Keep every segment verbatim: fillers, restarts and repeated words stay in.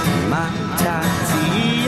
my taxi.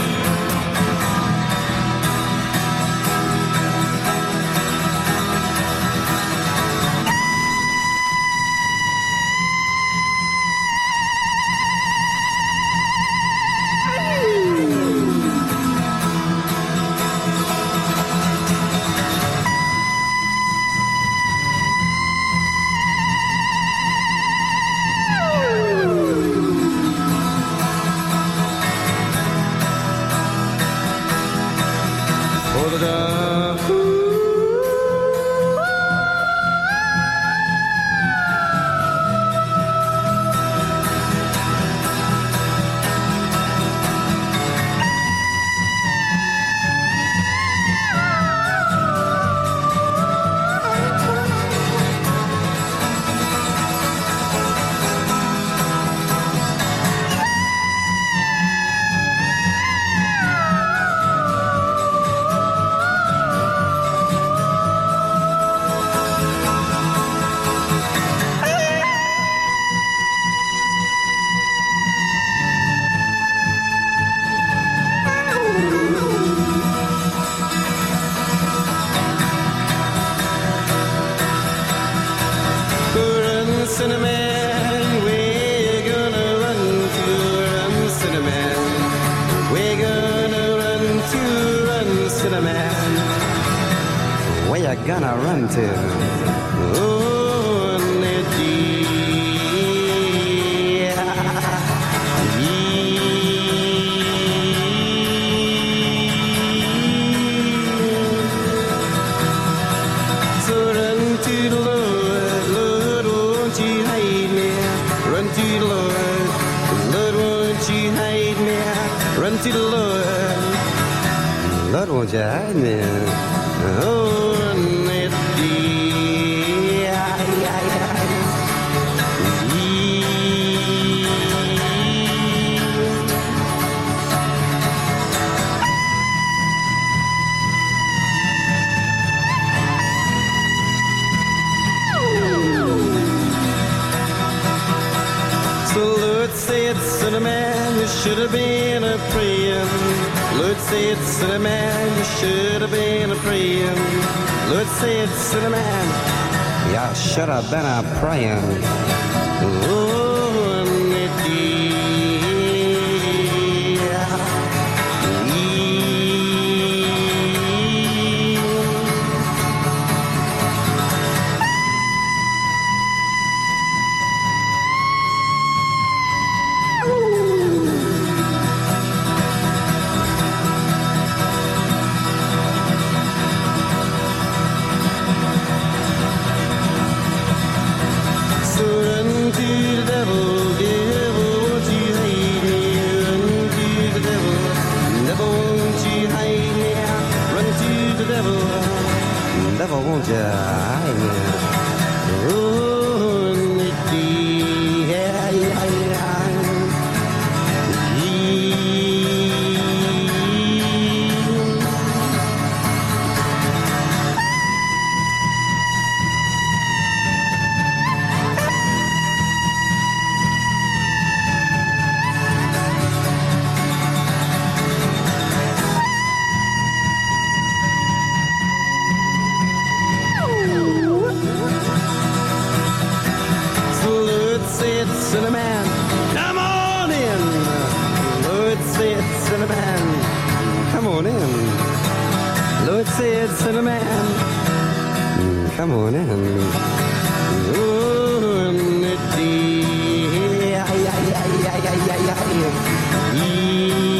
Cinnamon, we're gonna run to run, Cinnamon. We're gonna run to run, Cinnamon. Where you gonna run to? Oh, Nettie. So run to the Lord, Lord, won't you hide me? Run to the Lord, Lord, won't you hide me? Run to the Lord, Lord, won't you hide me? Oh, Nettie. So Lord said, Cinnamon, you should have been a praying. Lord said, Cinnamon, you should have been a praying. Lord said, Cinnamon, you should have been a praying. Oh, Nettie. Devil, won't you hide me? Oh, Nettie, yeah, yeah, yeah. Cinnamon, come on in. Lord said, Cinnamon, come on in. Lord said, Cinnamon, come on in. Oh, Nettie, yeah, yeah, yeah, yeah, yeah, yeah, yeah.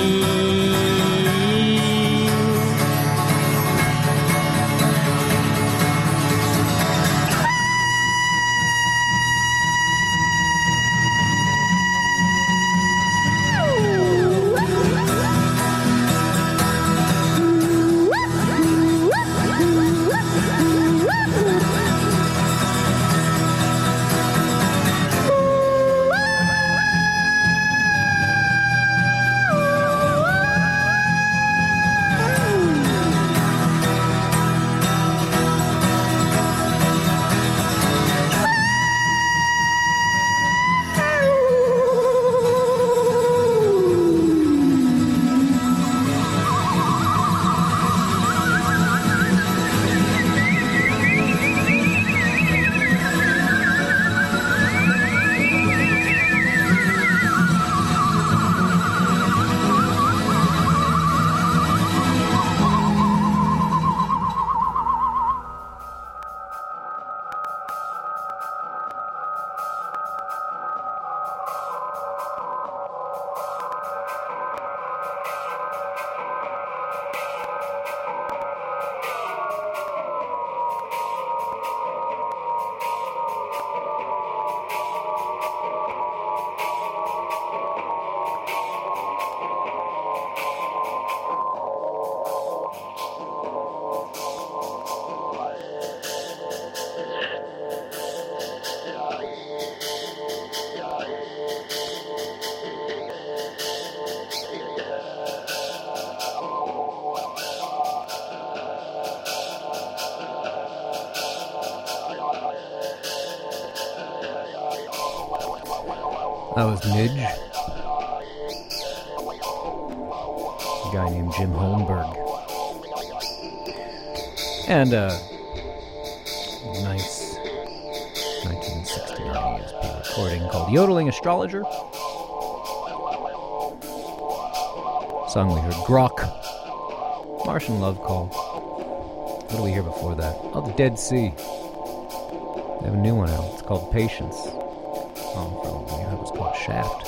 That was Midge. A guy named Jim Holmberg. And a nice nineteen sixty-nine E S P recording called Yodeling Astrologer. Song we heard, Grok. Martian Love Call. What do we hear before that? Oh, the Dead Sea. They have a new one out. It's called Patience. Oh, probably that was called Shaft.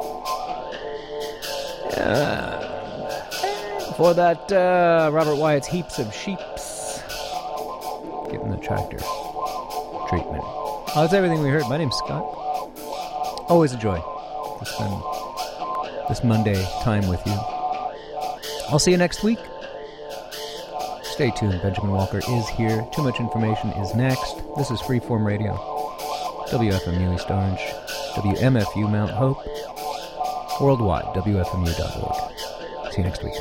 Yeah. Before that, uh, Robert Wyatt's Heaps of Sheeps. Getting the tractor treatment. Oh, that's everything we heard. My name's Scott. Always a joy to spend this Monday time with you. I'll see you next week. Stay tuned. Benjamin Walker is here. Too Much Information is next. This is Freeform Radio. W F M U East Orange. W M F U Mount Hope. Worldwide. W F M U dot org. See you next week.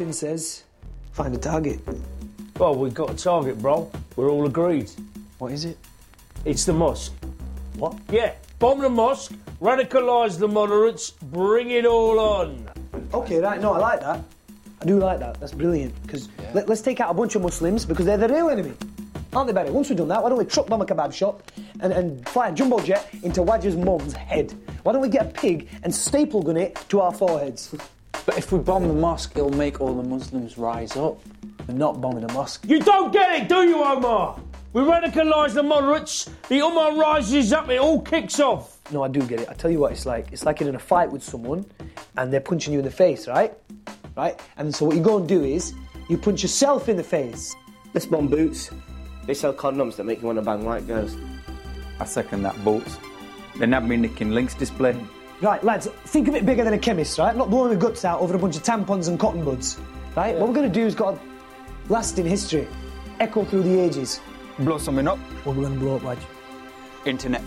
Captain says, find a target. Well, we've got a target, bro. We're all agreed. What is it? It's the mosque. What? Yeah, bomb the mosque, radicalise the moderates, bring it all on. Okay, right, no, I like that. I do like that, that's brilliant. Because yeah. let, let's take out a bunch of Muslims, because they're the real enemy. Aren't they, Barry? Once we've done that, why don't we truck bomb a kebab shop and, and fly a jumbo jet into Wadger's mum's head? Why don't we get a pig and staple gun it to our foreheads? But if we bomb the mosque, it'll make all the Muslims rise up. We're not bombing a mosque. You don't get it, do you, Omar? We radicalise the moderates, the Ummah rises up, it all kicks off. No, I do get it. I tell you what it's like. It's like you're in a fight with someone and they're punching you in the face, right? Right? And so what you go and do is you punch yourself in the face. Let's bomb Boots. They sell condoms that make you want to bang white girls. I second that, Boots. They're not me nicking Link's display. Right, lads, think of it bigger than a chemist, right? Not blowing the guts out over a bunch of tampons and cotton buds, right? Yeah. What we're going to do is got a lasting history, echo through the ages. Blow something up. What are we going to blow up, Wadge? Internet.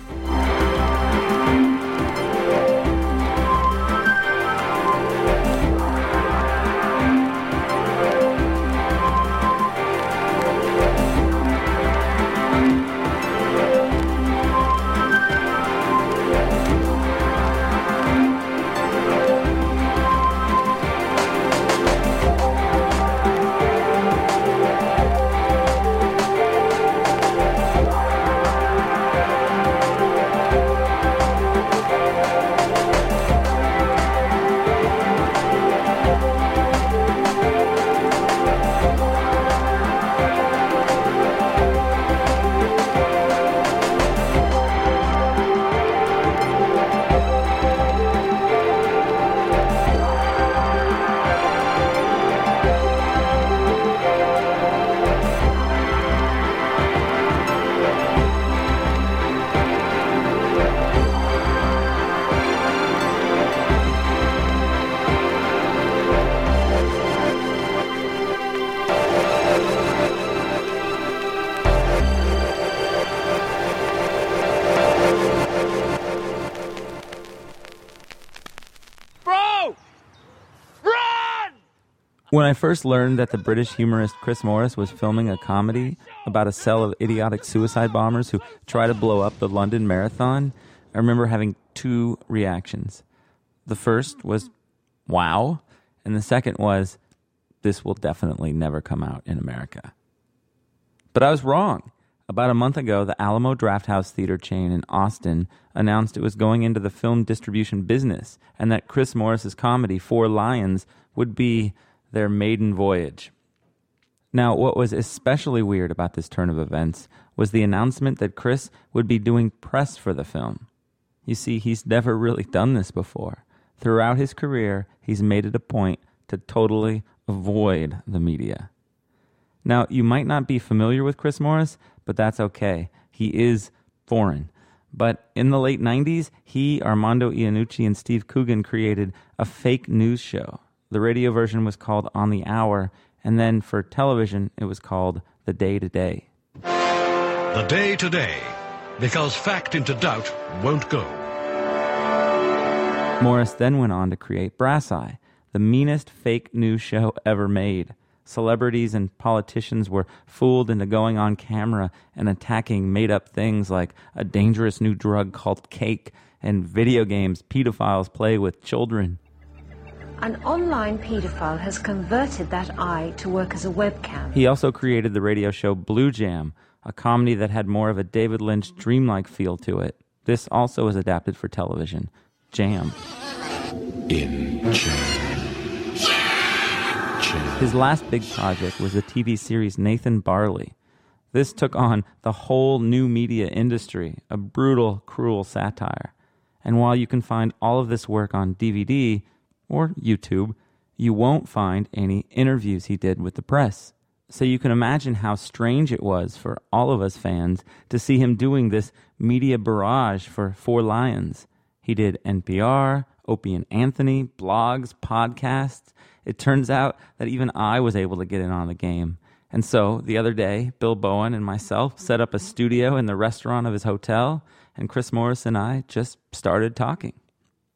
When I first learned that the British humorist Chris Morris was filming a comedy about a cell of idiotic suicide bombers who try to blow up the London Marathon, I remember having two reactions. The first was, wow, and the second was, this will definitely never come out in America. But I was wrong. About a month ago, the Alamo Drafthouse Theater chain in Austin announced it was going into the film distribution business and that Chris Morris's comedy, Four Lions, would be their maiden voyage. Now, what was especially weird about this turn of events was the announcement that Chris would be doing press for the film. You see, he's never really done this before. Throughout his career, he's made it a point to totally avoid the media. Now, you might not be familiar with Chris Morris, but that's okay. He is foreign. But in the late nineties, he, Armando Iannucci, and Steve Coogan created a fake news show. The radio version was called On the Hour, and then for television, it was called The Day to Day. The Day to Day, because fact into doubt won't go. Morris then went on to create Brass Eye, the meanest fake news show ever made. Celebrities and politicians were fooled into going on camera and attacking made-up things like a dangerous new drug called cake and video games pedophiles play with children. An online paedophile has converted that eye to work as a webcam. He also created the radio show Blue Jam, a comedy that had more of a David Lynch dreamlike feel to it. This also was adapted for television. Jam. In Jam. Jam. His last big project was the T V series Nathan Barley. This took on the whole new media industry, a brutal, cruel satire. And while you can find all of this work on D V D or YouTube, you won't find any interviews he did with the press. So you can imagine how strange it was for all of us fans to see him doing this media barrage for Four Lions. He did N P R, Opie and Anthony, blogs, podcasts. It turns out that even I was able to get in on the game. And so, the other day, Bill Bowen and myself set up a studio in the restaurant of his hotel, and Chris Morris and I just started talking.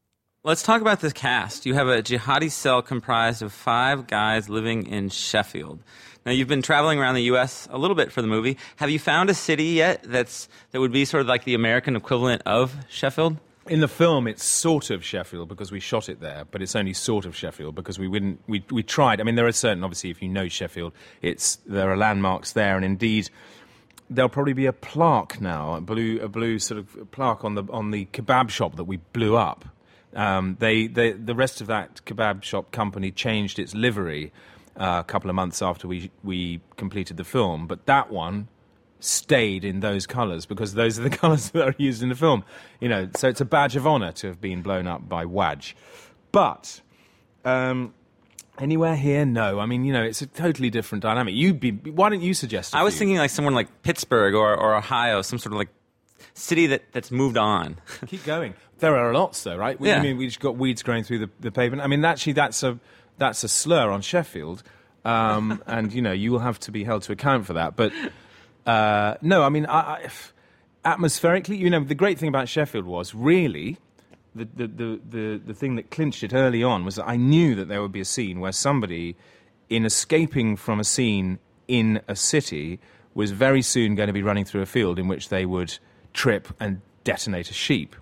Let's talk about this cast. You have a jihadi cell comprised of five guys living in Sheffield. Now, you've been traveling around the U S a little bit for the movie. Have you found a city yet that's that would be sort of like the American equivalent of Sheffield? In the film, it's sort of Sheffield because we shot it there, but it's only sort of Sheffield because we wouldn't. We we tried. I mean, there are certain. Obviously, if you know Sheffield, it's there are landmarks there, and indeed, there'll probably be a plaque now, a blue a blue sort of plaque on the on the kebab shop that we blew up. Um, they, they the rest of that kebab shop company changed its livery uh, a couple of months after we we completed the film, but that one stayed in those colours because those are the colours that are used in the film. You know, so it's a badge of honour to have been blown up by Wadj. But um, anywhere here, no. I mean, you know, it's a totally different dynamic. You'd be. Why don't you suggest? A I was few? thinking like someone like Pittsburgh or, or Ohio, some sort of like city that, that's moved on. Keep going. There are lots, though, right? We, Yeah. I mean, we just got weeds growing through the, the pavement. I mean, actually, that's a that's a slur on Sheffield, um, and you know, you will have to be held to account for that. But uh, no, I mean, I, I, atmospherically, you know, the great thing about Sheffield was really the the, the the the thing that clinched it early on was that I knew that there would be a scene where somebody, in escaping from a scene in a city, was very soon going to be running through a field in which they would trip and detonate a sheep.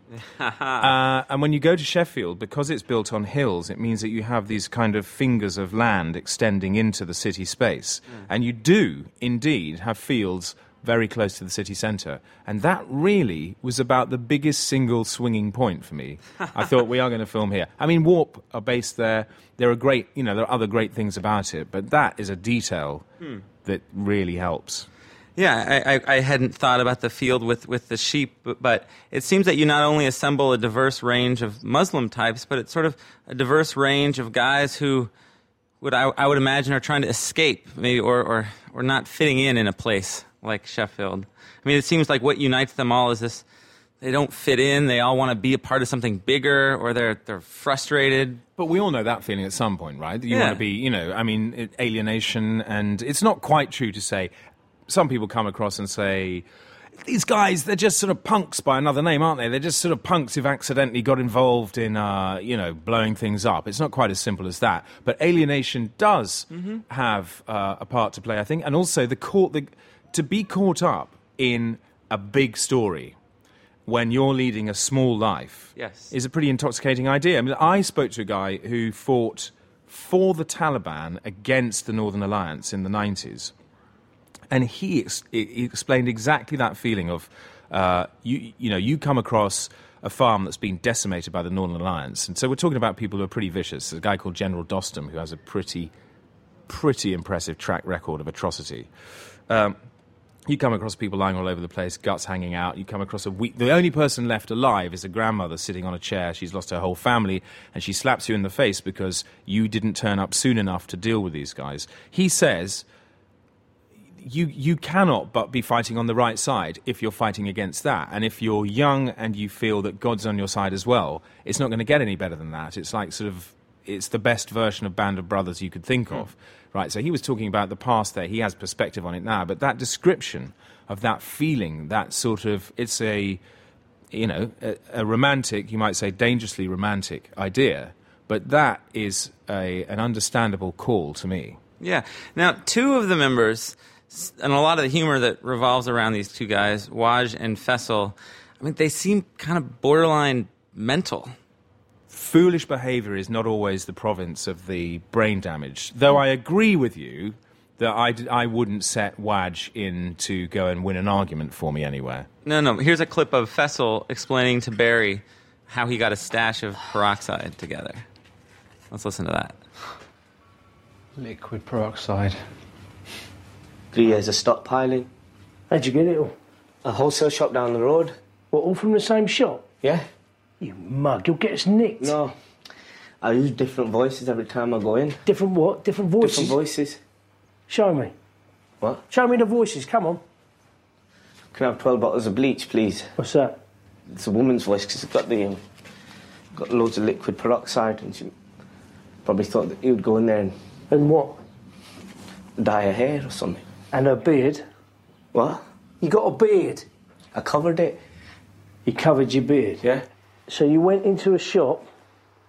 uh, and when you go to Sheffield, because it's built on hills, it means that you have these kind of fingers of land extending into the city space. Mm. And you do, indeed, have fields very close to the city centre. And that really was about the biggest single swinging point for me. I thought, we are going to film here. I mean, Warp are based there. There are great, you know, there are other great things about it, but that is a detail hmm. that really helps. Yeah, I, I, I hadn't thought about the field with, with the sheep, but, but it seems that you not only assemble a diverse range of Muslim types, but it's sort of a diverse range of guys who would I, I would imagine are trying to escape, maybe, or, or or not fitting in in a place like Sheffield. I mean, it seems like what unites them all is this: they don't fit in. They all want to be a part of something bigger, or they're they're frustrated. But we all know that feeling at some point, right? You Yeah. want to be, you know, I mean, it, alienation, and it's not quite true to say. Some people come across and say, these guys, they're just sort of punks by another name, aren't they? They're just sort of punks who've accidentally got involved in, uh, you know, blowing things up. It's not quite as simple as that. But alienation does mm-hmm. have uh, a part to play, I think. And also, the, caught, the to be caught up in a big story when you're leading a small life yes. is a pretty intoxicating idea. I mean, I spoke to a guy who fought for the Taliban against the Northern Alliance in the nineties. And he, ex- he explained exactly that feeling of, uh, you, you know, you come across a farm that's been decimated by the Northern Alliance. And so we're talking about people who are pretty vicious. There's a guy called General Dostum who has a pretty, pretty impressive track record of atrocity. Um, you come across people lying all over the place, guts hanging out. You come across a weak... The only person left alive is a grandmother sitting on a chair. She's lost her whole family, and she slaps you in the face because you didn't turn up soon enough to deal with these guys. He says... You you cannot but be fighting on the right side if you're fighting against that. And if you're young and you feel that God's on your side as well, it's not going to get any better than that. It's like sort of, it's the best version of Band of Brothers you could think of. Right, so he was talking about the past there. He has perspective on it now. But that description of that feeling, that sort of, it's a, you know, a, a romantic, you might say dangerously romantic idea. But that is a an understandable call to me. Yeah. Now, two of the members... And a lot of the humor that revolves around these two guys, Wadj and Faisal, I mean, they seem kind of borderline mental. Foolish behaviour is not always the province of the brain damage. Though I agree with you that I, d- I wouldn't set Wadj in to go and win an argument for me anywhere. No, no. Here's a clip of Faisal explaining to Barry how he got a stash of peroxide together. Let's listen to that. Liquid peroxide. Three years of stockpiling. How'd you get it all? A wholesale shop down the road. What, all from the same shop? Yeah. You mug, you'll get us nicked. No. I use different voices every time I go in. Different what? Different voices? Different voices. Show me. What? Show me the voices, come on. Can I have twelve bottles of bleach, please? What's that? It's a woman's voice because it's got the um, got loads of liquid peroxide, and she probably thought that you would go in there and... And what? Dye her hair or something. And her beard? What? You got a beard? I covered it. You covered your beard? Yeah. So you went into a shop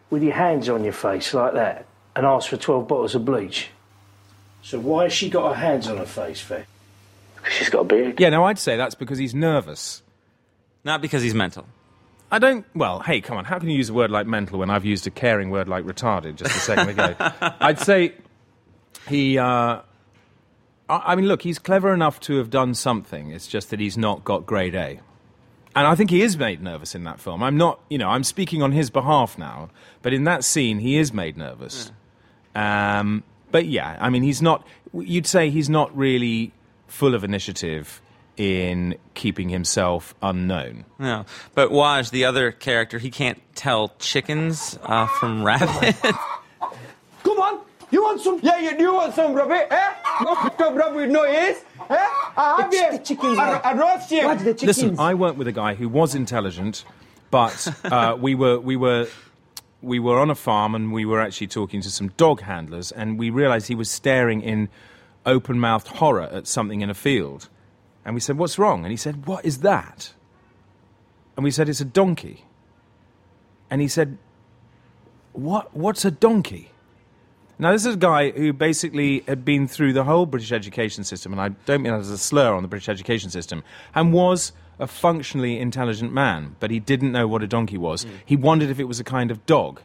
with your hands on your face like that and ask for twelve bottles of bleach. So why has she got her hands on her face, Faye? Because she's got a beard. Yeah, no, I'd say that's because he's nervous. Not because he's mental. I don't... Well, hey, come on. How can you use a word like mental when I've used a caring word like retarded just a second ago? I'd say he... Uh, I mean, look, he's clever enough to have done something. It's just that he's not got grade A. And I think he is made nervous in that film. I'm not... You know, I'm speaking on his behalf now. But in that scene, he is made nervous. Yeah. Um, but, yeah, I mean, he's not... You'd say he's not really full of initiative in keeping himself unknown. No, but Waj, the other character, he can't tell chickens uh, from rabbits. Come on, you want some? Yeah, you do want some rabbit, eh? Some rabbit with no ears, eh? I have The, the chickens. I, I roast you. Waj, the chickens. Listen, I worked with a guy who was intelligent, but uh, we were we were we were on a farm and we were actually talking to some dog handlers, and we realised he was staring in open-mouthed horror at something in a field. And we said, "What's wrong?" And he said, "What is that?" And we said, "It's a donkey." And he said, "What? What's a donkey?" Now, this is a guy who basically had been through the whole British education system, and I don't mean that as a slur on the British education system, and was a functionally intelligent man, but he didn't know what a donkey was. Mm. He wondered if it was a kind of dog.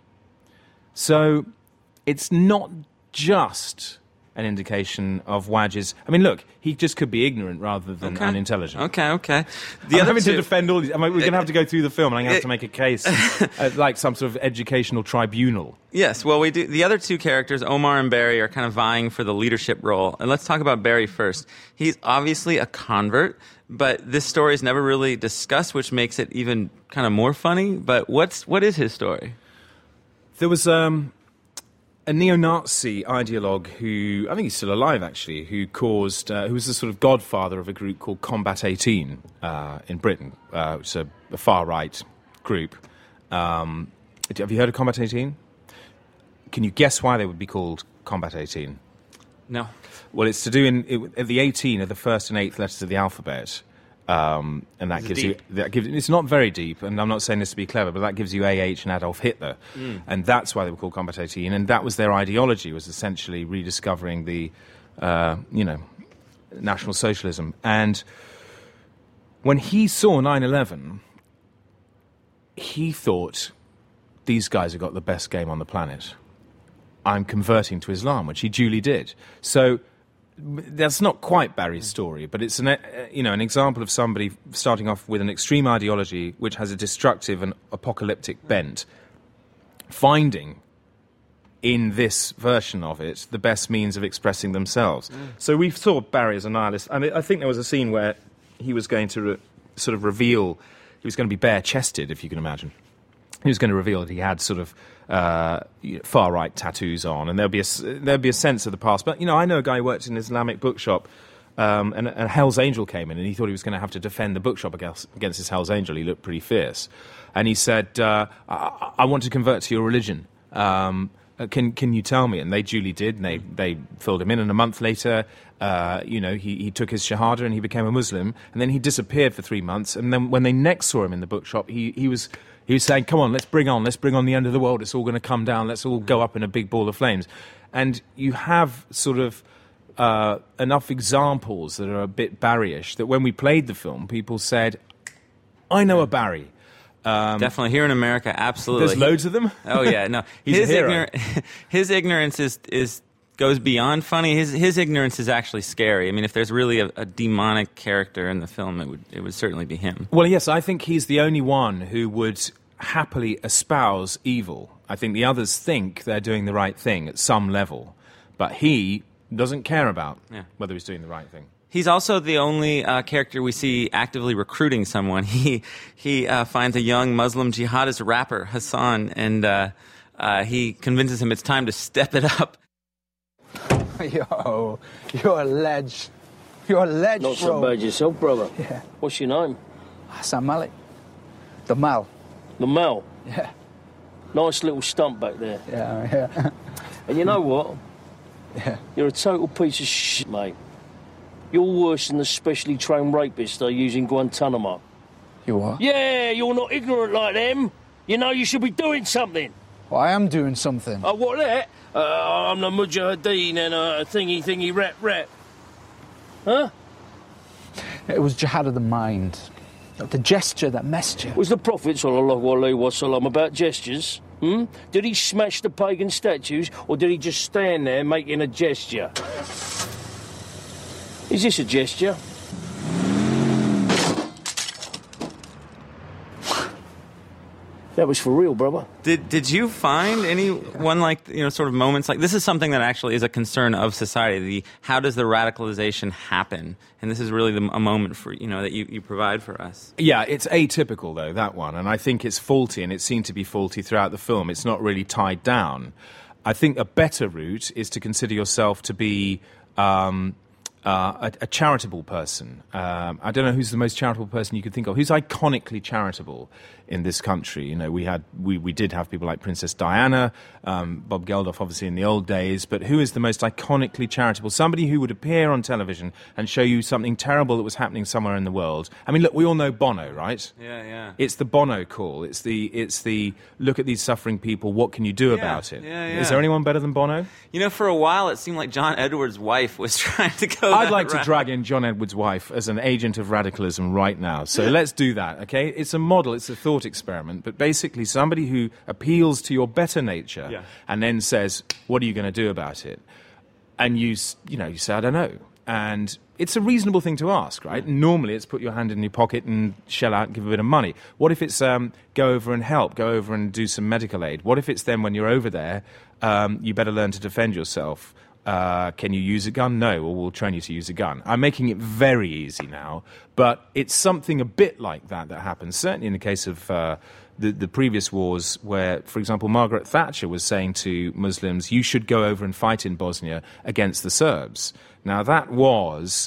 So it's not just an indication of Waj's... I mean, look, he just could be ignorant rather than okay. unintelligent. Okay, okay. The I'm other having two... to defend all these... I mean, we're going to have to go through the film and I'm going to have to make a case, uh, like some sort of educational tribunal. Yes, well, we do. The other two characters, Omar and Barry, are kind of vying for the leadership role. And let's talk about Barry first. He's obviously a convert, but this story is never really discussed, which makes it even kind of more funny. But what's what is his story? There was... Um, a neo-Nazi ideologue who, I think he's still alive actually, who caused, uh, who was the sort of godfather of a group called Combat eighteen uh, in Britain, uh, which is a, a far-right group. Um, have you heard of Combat eighteen? Can you guess why they would be called Combat eighteen? No. Well, it's to do in, it, the eighteen are the first and eighth letters of the alphabet. Um, and that Is it gives deep? you that gives it's not very deep, and I'm not saying this to be clever, but that gives you A H and Adolf Hitler, Mm. and that's why they were called Combat eighteen, and that was their ideology, was essentially rediscovering the, uh, you know, National Socialism. And when he saw nine eleven, he thought, these guys have got the best game on the planet. I'm converting to Islam, which he duly did. So that's not quite Barry's story, but it's an, uh, you know, an example of somebody starting off with an extreme ideology which has a destructive and apocalyptic bent, finding in this version of it the best means of expressing themselves. Mm. So we saw Barry as a nihilist. I mean, I think there was a scene where he was going to re- sort of reveal, he was going to be bare-chested, if you can imagine. He was going to reveal that he had sort of uh, far-right tattoos on, and there'd be a there'd be a sense of the past. But you know, I know a guy who worked in an Islamic bookshop, um, and a Hell's Angel came in, and he thought he was going to have to defend the bookshop against, against this Hell's Angel. He looked pretty fierce, and he said, uh, I, "I want to convert to your religion. Um, can can you tell me?" And they duly did, and they they filled him in. And a month later, uh, you know, he he took his shahada and he became a Muslim. And then he disappeared for three months. And then when they next saw him in the bookshop, he he was. He was saying, "Come on, let's bring on, let's bring on the end of the world. It's all going to come down. Let's all go up in a big ball of flames." And you have sort of uh, enough examples that are a bit Barry-ish that when we played the film, people said, "I know a Barry." Um, Definitely here in America, absolutely. There's loads of them. Oh yeah, no, He's his a hero. ignor- his ignorance is is. goes beyond funny. His his ignorance is actually scary. I mean, if there's really a, a demonic character in the film, it would it would certainly be him. Well, yes, I think he's the only one who would happily espouse evil. I think the others think they're doing the right thing at some level, but he doesn't care about Yeah. whether he's doing the right thing. He's also the only uh, character we see actively recruiting someone. He he uh, finds a young Muslim jihadist rapper, Hassan, and uh, uh, he convinces him it's time to step it up. Yo, you're a ledge. You're a ledge, Not bro. so bad yourself, brother. Yeah. What's your name? Hassan Malik. The Mal. The Mal. Yeah. Nice little stump back there. Yeah, yeah. And you know what? Yeah. You're a total piece of shit, mate. You're worse than the specially trained rapists they use in Guantanamo. You what? Yeah, you're not ignorant like them. You know you should be doing something. Well, I am doing something. Oh, what that? Uh, I'm the Mujahideen and uh, thingy thingy rap rap. Huh? It was jihad of the mind. The gesture that messed you. Was the Prophet sallallahu alaihi wasallam about gestures? Hmm? Did he smash the pagan statues, or did he just stand there making a gesture? Is this a gesture? That was for real, brother. Did did you find any one like you know sort of moments like this is something that actually is a concern of society? The how does the radicalization happen? And this is really the, a moment for you know that you, you provide for us. Yeah, it's atypical though, that one, and I think it's faulty, and it seemed to be faulty throughout the film. It's not really tied down. I think a better route is to consider yourself to be um, uh, a, a charitable person. Um, I don't know who's the most charitable person you could think of. Who's iconically charitable in this country? You know, we had we, we did have people like Princess Diana, um, Bob Geldof, obviously in the old days. But who is the most iconically charitable? Somebody who would appear on television and show you something terrible that was happening somewhere in the world. I mean, look, we all know Bono, right? Yeah, yeah. It's the Bono call. It's the it's the look at these suffering people. What can you do Yeah, about it? yeah, yeah. Is there anyone better than Bono? You know, for a while it seemed like John Edwards' wife was trying to go. I'd that like to route. drag in John Edwards' wife as an agent of radicalism right now. So let's do that, okay? It's a model, it's a thought experiment, but basically somebody who appeals to your better nature Yeah. and then says, what are you going to do about it? And you, s- you know, you say, I don't know. And it's a reasonable thing to ask, right? Normally it's put your hand in your pocket and shell out and give a bit of money. What if it's um, go over and help, go over and do some medical aid? What if it's then when you're over there, um, you better learn to defend yourself? Uh, can you use a gun? No, or we'll train you to use a gun. I'm making it very easy now, but it's something a bit like that that happens, certainly in the case of uh, the, the previous wars where, for example, Margaret Thatcher was saying to Muslims, you should go over and fight in Bosnia against the Serbs. Now, that was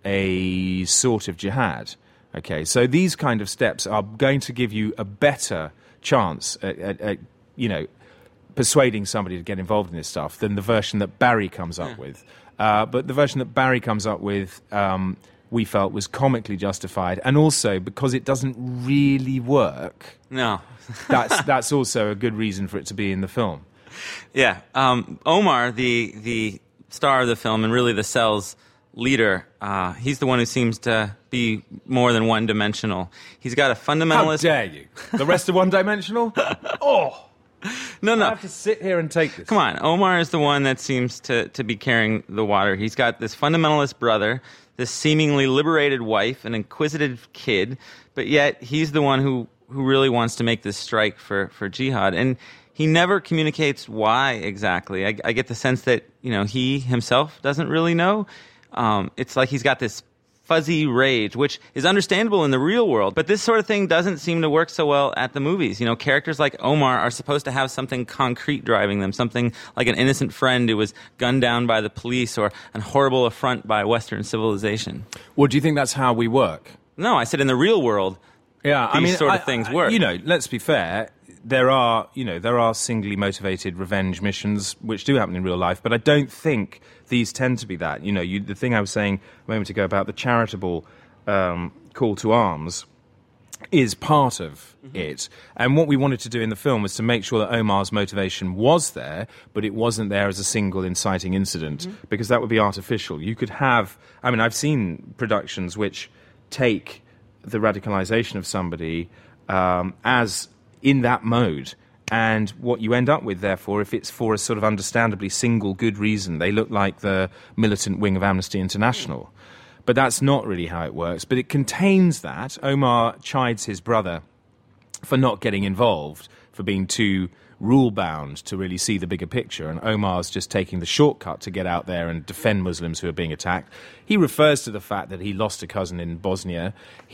a sort of jihad. Okay, so these kind of steps are going to give you a better chance at, at, at you know, persuading somebody to get involved in this stuff than the version that Barry comes up Yeah. with. Uh, but the version that Barry comes up with, um, we felt was comically justified, and also because it doesn't really work. No. that's that's also a good reason for it to be in the film. Yeah, um, Omar, the the star of the film and really the cell's leader, uh, he's the one who seems to be more than one-dimensional. He's got a fundamentalist... How dare you? The rest are one-dimensional? Oh! No, no. I have to sit here and take this. Come on, Omar is the one that seems to, to be carrying the water. He's got this fundamentalist brother, this seemingly liberated wife, an inquisitive kid, but yet he's the one who, who really wants to make this strike for, for jihad. And he never communicates why exactly. I, I get the sense that, you know, he himself doesn't really know. Um, it's like he's got this fuzzy rage, which is understandable in the real world, but this sort of thing doesn't seem to work so well at the movies. You know, characters like Omar are supposed to have something concrete driving them, something like an innocent friend who was gunned down by the police or an horrible affront by Western civilization. Well, do you think that's how we work? No, I said in the real world, yeah, these I mean, sort of I- things I- work. You know, let's be fair. There are, you know, there are singly motivated revenge missions which do happen in real life, but I don't think these tend to be that. You know, you, the thing I was saying a moment ago about the charitable um, call to arms is part of mm-hmm. it. And what we wanted to do in the film was to make sure that Omar's motivation was there, but it wasn't there as a single inciting incident, mm-hmm. because that would be artificial. You could have, I mean, I've seen productions which take the radicalization of somebody um, as in that mode. And what you end up with, therefore, if it's for a sort of understandably single good reason, they look like the militant wing of Amnesty International. But that's not really how it works. But it contains that. Omar chides his brother for not getting involved, for being too rule-bound to really see the bigger picture. And Omar's just taking the shortcut to get out there and defend Muslims who are being attacked. He refers to the fact that he lost a cousin in Bosnia.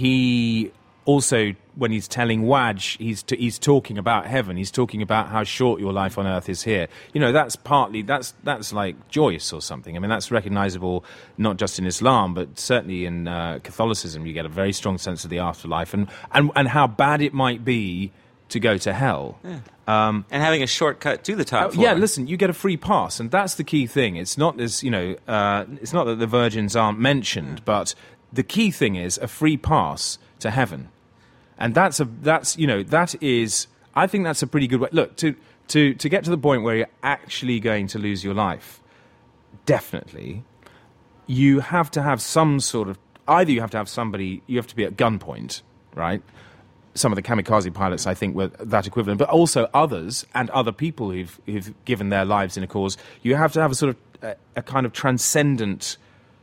He... Also, when he's telling Waj, he's t- he's talking about heaven. He's talking about how short your life on earth is here. You know, that's partly that's that's like Joyce or something. I mean, that's recognizable not just in Islam, but certainly in uh, Catholicism. You get a very strong sense of the afterlife and and and how bad it might be to go to hell. Yeah. Um, and having a shortcut to the top uh, floor. Yeah, listen, you get a free pass, and that's the key thing. It's not as you know, uh, it's not that the virgins aren't mentioned, yeah. but the key thing is a free pass to heaven. And that's a that's you know that is I think that's a pretty good way. Look, to to to get to the point where you're actually going to lose your life, definitely, you have to have some sort of, either you have to have somebody, you have to be at gunpoint, right? Some of the kamikaze pilots, I think, were that equivalent, but also others and other people who've, who've given their lives in a cause. You have to have a sort of, a, a kind of transcendent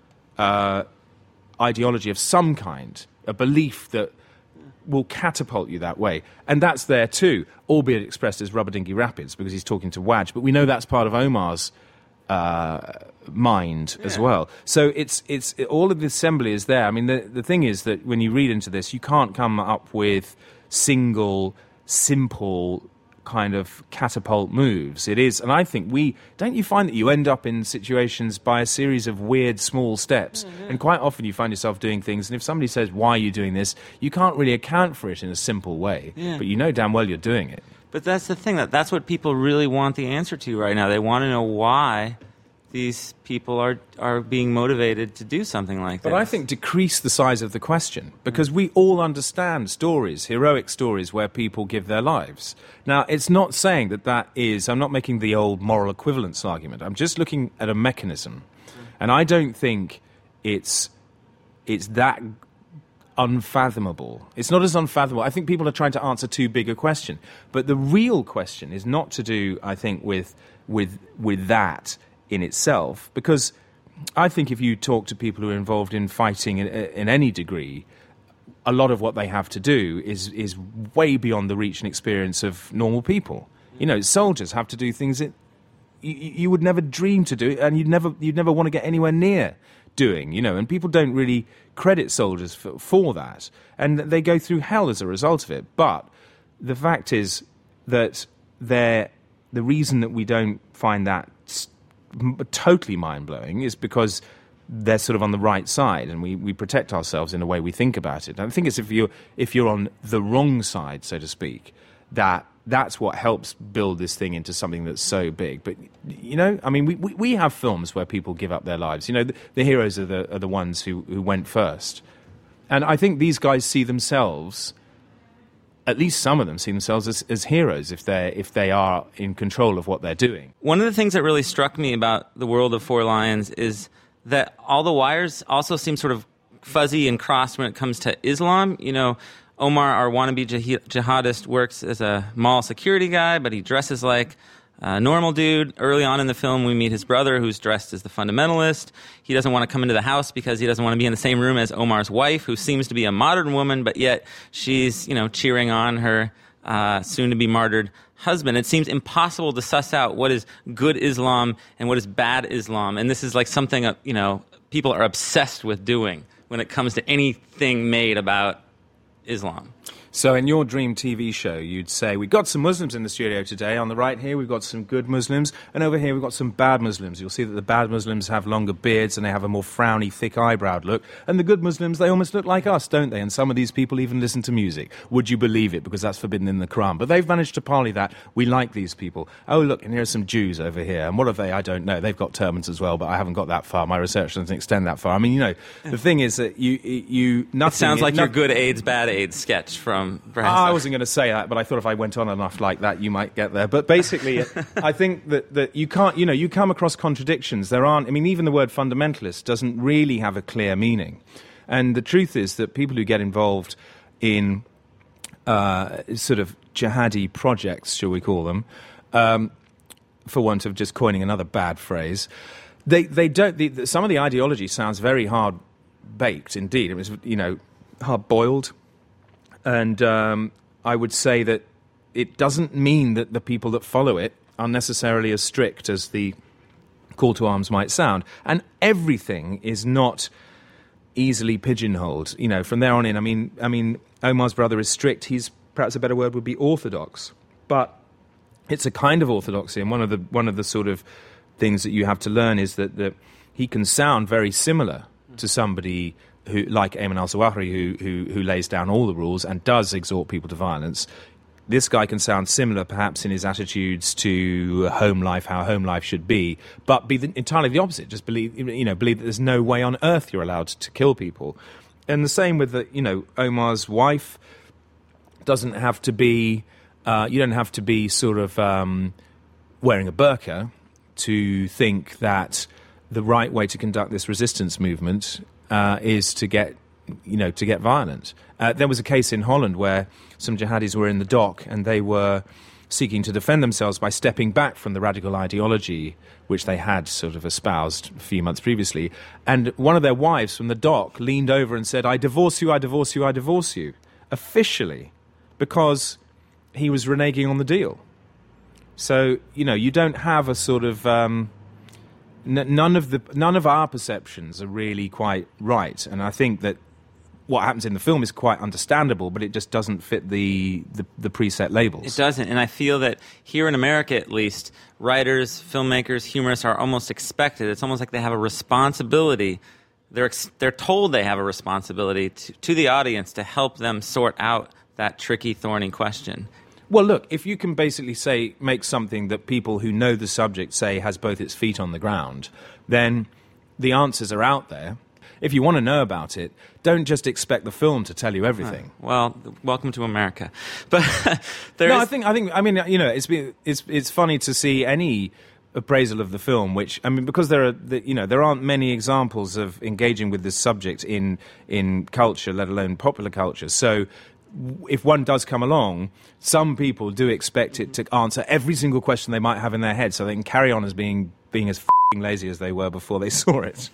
uh, ideology of some kind, a belief that will catapult you that way. And that's there too, albeit expressed as Rubber Dinghy Rapids, because he's talking to Wadj. But we know that's part of Omar's uh, mind yeah. as well. So it's it's it, all of the assembly is there. I mean, the, the thing is that when you read into this, you can't come up with single, simple kind of catapult moves. It is, and I think we, don't you find that you end up in situations by a series of weird small steps, yeah, yeah. and quite often you find yourself doing things, and if somebody says, why are you doing this, you can't really account for it in a simple way, yeah. but you know damn well you're doing it. But that's the thing, that that's what people really want the answer to right now. They want to know why these people are are being motivated to do something like that. But I think decrease the size of the question, because we all understand stories, heroic stories, where people give their lives. Now, it's not saying that that is, I'm not making the old moral equivalence argument. I'm just looking at a mechanism. And I don't think it's it's that unfathomable. It's not as unfathomable. I think people are trying to answer too big a question. But the real question is not to do, I think, with with with that in itself, because I think if you talk to people who are involved in fighting in, in any degree, a lot of what they have to do is is way beyond the reach and experience of normal people. You know, soldiers have to do things that you, you would never dream to do, and you'd never you'd never want to get anywhere near doing. You know, and people don't really credit soldiers for, for that, and they go through hell as a result of it. But the fact is that they're, the reason that we don't find that totally mind-blowing is because they're sort of on the right side, and we, we protect ourselves in the way we think about it. And I think it's if you're, if you're on the wrong side, so to speak, that that's what helps build this thing into something that's so big. But, you know, I mean, we, we, we have films where people give up their lives. You know, the, the heroes are the, are the ones who, who went first. And I think these guys see themselves, at least some of them see themselves as, as heroes if they if they are in control of what they're doing. One of the things that really struck me about the world of Four Lions is that all the wires also seem sort of fuzzy and crossed when it comes to Islam. You know, Omar, our wannabe jihadist, works as a mall security guy, but he dresses like a normal dude. Early on in the film, we meet his brother, who's dressed as the fundamentalist. He doesn't want to come into the house because he doesn't want to be in the same room as Omar's wife, who seems to be a modern woman, but yet she's, you know, cheering on her uh, soon-to-be martyred husband. It seems impossible to suss out what is good Islam and what is bad Islam, and this is like something, uh, you know, people are obsessed with doing when it comes to anything made about Islam. So in your dream T V show, you'd say, we've got some Muslims in the studio today. On the right here, we've got some good Muslims. And over here, we've got some bad Muslims. You'll see that the bad Muslims have longer beards and they have a more frowny, thick eyebrowed look. And the good Muslims, they almost look like us, don't they? And some of these people even listen to music. Would you believe it? Because that's forbidden in the Quran. But they've managed to parley that. We like these people. Oh, look, and here's some Jews over here. And what are they? I don't know. They've got turbans as well, but I haven't got that far. My research doesn't extend that far. I mean, you know, the thing is that you... you nothing, it sounds like no, your good AIDS, bad AIDS sketch from... I wasn't going to say that, but I thought if I went on enough like that, you might get there. But basically, I think that, that you can't, you know, you come across contradictions. There aren't, I mean, even the word fundamentalist doesn't really have a clear meaning. And the truth is that people who get involved in uh, sort of jihadi projects, shall we call them, um, for want of just coining another bad phrase, they, they don't, the, some of the ideology sounds very hard-baked indeed. It was, you know, hard-boiled. And um, I would say that it doesn't mean that the people that follow it are necessarily as strict as the call to arms might sound. And everything is not easily pigeonholed. You know, from there on in, I mean, I mean, Omar's brother is strict. He's, perhaps a better word would be orthodox. But it's a kind of orthodoxy. And one of the one of the sort of things that you have to learn is that, that he can sound very similar to somebody who, like Ayman al-Zawahiri, who, who who lays down all the rules and does exhort people to violence. This guy can sound similar, perhaps, in his attitudes to home life, how home life should be, but be the, entirely the opposite. Just believe, you know, believe that there's no way on earth you're allowed to kill people. And the same with the, you know, Omar's wife doesn't have to be Uh, you don't have to be sort of um, wearing a burqa to think that the right way to conduct this resistance movement uh, is to get, you know, to get violent. Uh, there was a case in Holland where some jihadis were in the dock and they were seeking to defend themselves by stepping back from the radical ideology which they had sort of espoused a few months previously. And one of their wives from the dock leaned over and said, "I divorce you, I divorce you, I divorce you," officially, because he was reneging on the deal. So, you know, you don't have a sort of... Um, n- none of the none of our perceptions are really quite right. And I think that what happens in the film is quite understandable, but it just doesn't fit the, the, the preset labels. It doesn't, and I feel that here in America, at least, writers, filmmakers, humorists are almost expected. It's almost like they have a responsibility. They're ex- they're told they have a responsibility to, to the audience to help them sort out that tricky, thorny question. Well, look, if you can basically say, make something that people who know the subject say has both its feet on the ground, then the answers are out there. If you want to know about it, don't just expect the film to tell you everything. Oh, well, welcome to America. But there no, is... I think I think I mean you know it's been, it's it's funny to see any appraisal of the film, which I mean because there are the, you know there aren't many examples of engaging with this subject in in culture, let alone popular culture. So if one does come along, some people do expect it to answer every single question they might have in their head, so they can carry on as being being as f***ing lazy as they were before they saw it.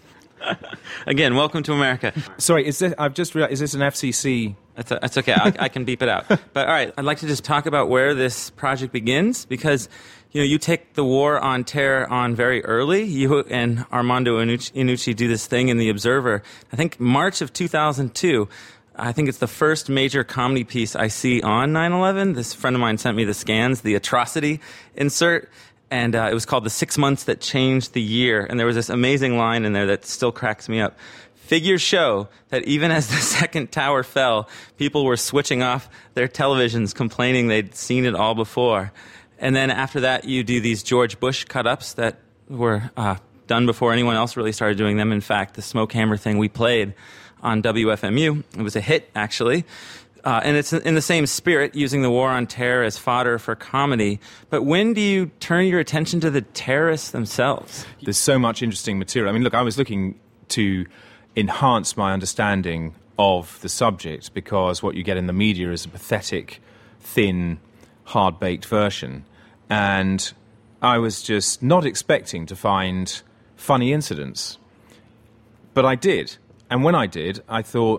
Again, welcome to America. Sorry, is this, I've just realized, is this an F C C? That's, a, that's okay, I, I can beep it out. But all right, I'd like to just talk about where this project begins, because you know you take the war on terror on very early. You and Armando Iannucci, Iannucci do this thing in The Observer, I think March of two thousand two. I think it's the first major comedy piece I see on nine eleven. This friend of mine sent me the scans, the atrocity insert. And uh, it was called The Six Months That Changed the Year. And there was this amazing line in there that still cracks me up. Figures show that even as the second tower fell, people were switching off their televisions, complaining they'd seen it all before. And then after that, you do these George Bush cut-ups that were uh, done before anyone else really started doing them. In fact, the Smoke Hammer thing we played on W F M U, it was a hit, actually. Uh, and it's in the same spirit, using the war on terror as fodder for comedy. But when do you turn your attention to the terrorists themselves? There's so much interesting material. I mean, look, I was looking to enhance my understanding of the subject, because what you get in the media is a pathetic, thin, hard-baked version. And I was just not expecting to find funny incidents. But I did. And when I did, I thought,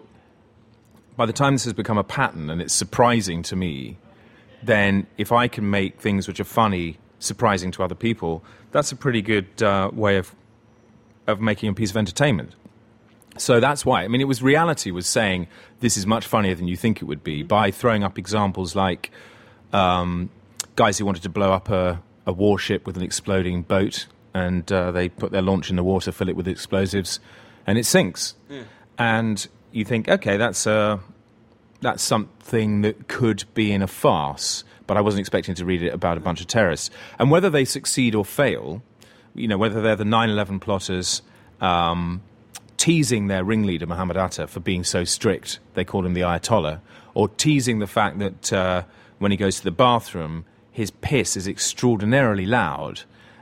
by the time this has become a pattern and it's surprising to me, then if I can make things which are funny surprising to other people, that's a pretty good uh, way of of making a piece of entertainment. So that's why. I mean, it was reality was saying this is much funnier than you think it would be, by throwing up examples like um, guys who wanted to blow up a, a warship with an exploding boat, and uh, they put their launch in the water, fill it with explosives, and it sinks. Yeah. And you think, okay, that's uh, that's something that could be in a farce, but I wasn't expecting to read it about a bunch of terrorists. And whether they succeed or fail, you know, whether they're the nine eleven plotters um, teasing their ringleader, Mohammed Atta, for being so strict, they called him the Ayatollah, or teasing the fact that uh, when he goes to the bathroom, his piss is extraordinarily loud,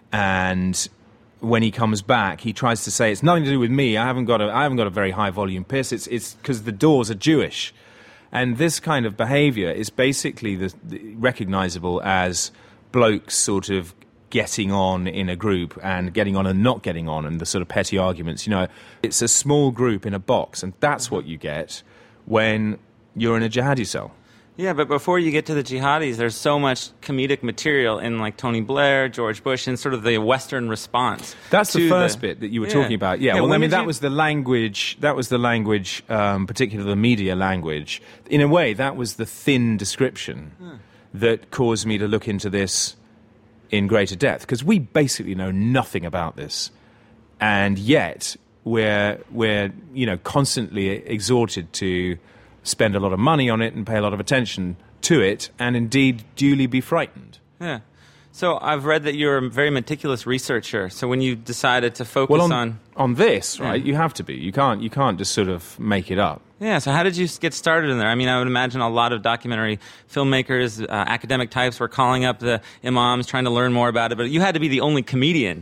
and when he comes back, he tries to say it's nothing to do with me. I haven't got a, I haven't got a very high volume piss. It's it's because the doors are Jewish, and this kind of behaviour is basically the, the, recognisable as blokes sort of getting on in a group and getting on and not getting on, and the sort of petty arguments. You know, it's a small group in a box, and that's what you get when you're in a jihadi cell. Yeah, but before you get to the jihadis, there's so much comedic material in like Tony Blair, George Bush, and sort of the Western response. That's the first the, bit that you were yeah. talking about. Yeah, yeah well, I mean, that you... was the language, that was the language, um, particularly the media language. In a way, that was the thin description huh. that caused me to look into this in greater depth, because we basically know nothing about this. And yet, we're, we're you know, constantly exhorted to spend a lot of money on it and pay a lot of attention to it, and indeed duly be frightened. Yeah. So I've read that you're a very meticulous researcher. So when you decided to focus well, on, on on this, right, yeah. you have to be. You can't you can't just sort of make it up. Yeah, so how did you get started in there? I mean, I would imagine a lot of documentary filmmakers, uh, academic types were calling up the imams, trying to learn more about it, but you had to be the only comedian.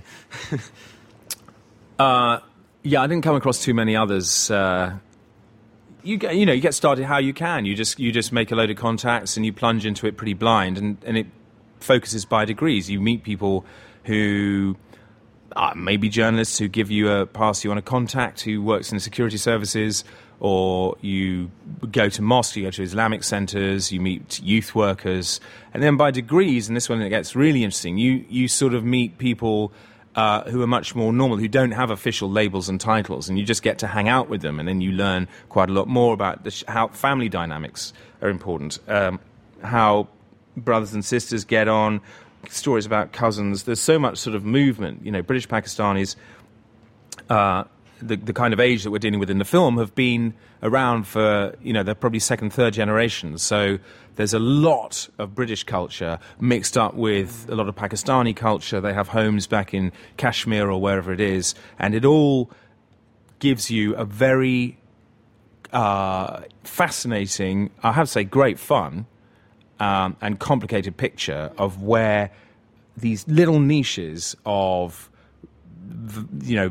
uh, yeah, I didn't come across too many others. Uh, you get, you know, you get started how you can. You just you just make a load of contacts and you plunge into it pretty blind, and, and it focuses by degrees. You meet people who are maybe journalists who give you a pass you on a contact who works in security services, or you go to mosques, you go to Islamic centres, you meet youth workers, and then by degrees, and this one it gets really interesting, you, you sort of meet people uh, who are much more normal, who don't have official labels and titles, and you just get to hang out with them, and then you learn quite a lot more about the sh- how family dynamics are important, um, how brothers and sisters get on, stories about cousins. There's so much sort of movement. You know, British Pakistanis, uh, the, the kind of age that we're dealing with in the film, have been around for, you know, they're probably second, third generations. So there's a lot of British culture mixed up with a lot of Pakistani culture. They have homes back in Kashmir or wherever it is. And it all gives you a very uh, fascinating, I have to say great fun, Um, and complicated picture of where these little niches of, v- you know,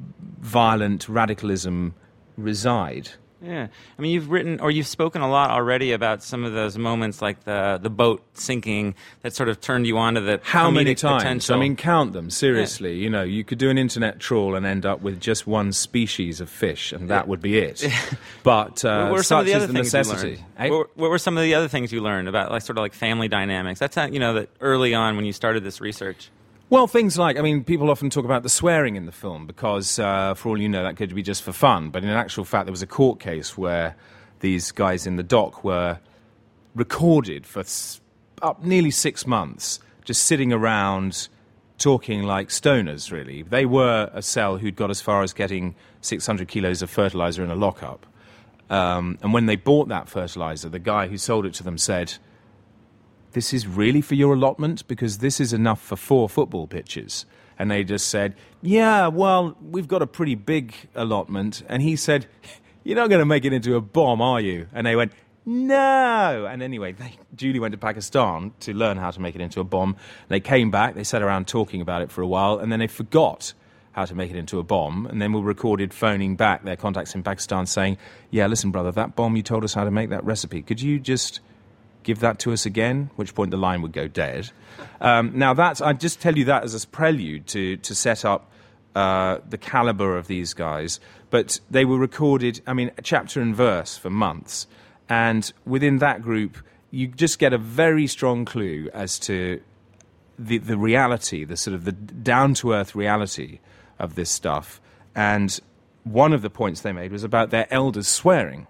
violent radicalism reside. Yeah. I mean, you've written, or you've spoken a lot already about some of those moments, like the the boat sinking, that sort of turned you on to the How many comedic times? potential. I mean, count them, seriously. Yeah. You know, you could do an internet trawl and end up with just one species of fish, and that would be it. But uh, what were some such of the is other the things you necessity. learned? Eh? What, were- what were some of the other things you learned about, like, sort of like family dynamics? That's how, you know, that early on when you started this research. Well, things like, I mean, people often talk about the swearing in the film because, uh, for all you know, that could be just for fun. But in actual fact, there was a court case where these guys in the dock were recorded for s- up nearly six months, just sitting around talking like stoners, really. They were a cell who'd got as far as getting six hundred kilos of fertilizer in a lockup. Um, and when they bought that fertilizer, the guy who sold it to them said, "This is really for your allotment? Because this is enough for four football pitches." And they just said, "Yeah, well, we've got a pretty big allotment." And he said, "You're not going to make it into a bomb, are you?" And they went, "No." And anyway, they, Julie went to Pakistan to learn how to make it into a bomb. They came back, they sat around talking about it for a while, and then they forgot how to make it into a bomb, and then were recorded phoning back their contacts in Pakistan saying, "Yeah, listen, brother, that bomb, you told us how to make that recipe. Could you just give that to us again?" Which point the line would go dead. Um, now, that's, I just tell you that as a prelude to, to set up uh, the caliber of these guys. But they were recorded, I mean, chapter and verse for months. And within that group, you just get a very strong clue as to the, the reality, the sort of the down-to-earth reality of this stuff. And one of the points they made was about their elders swearing.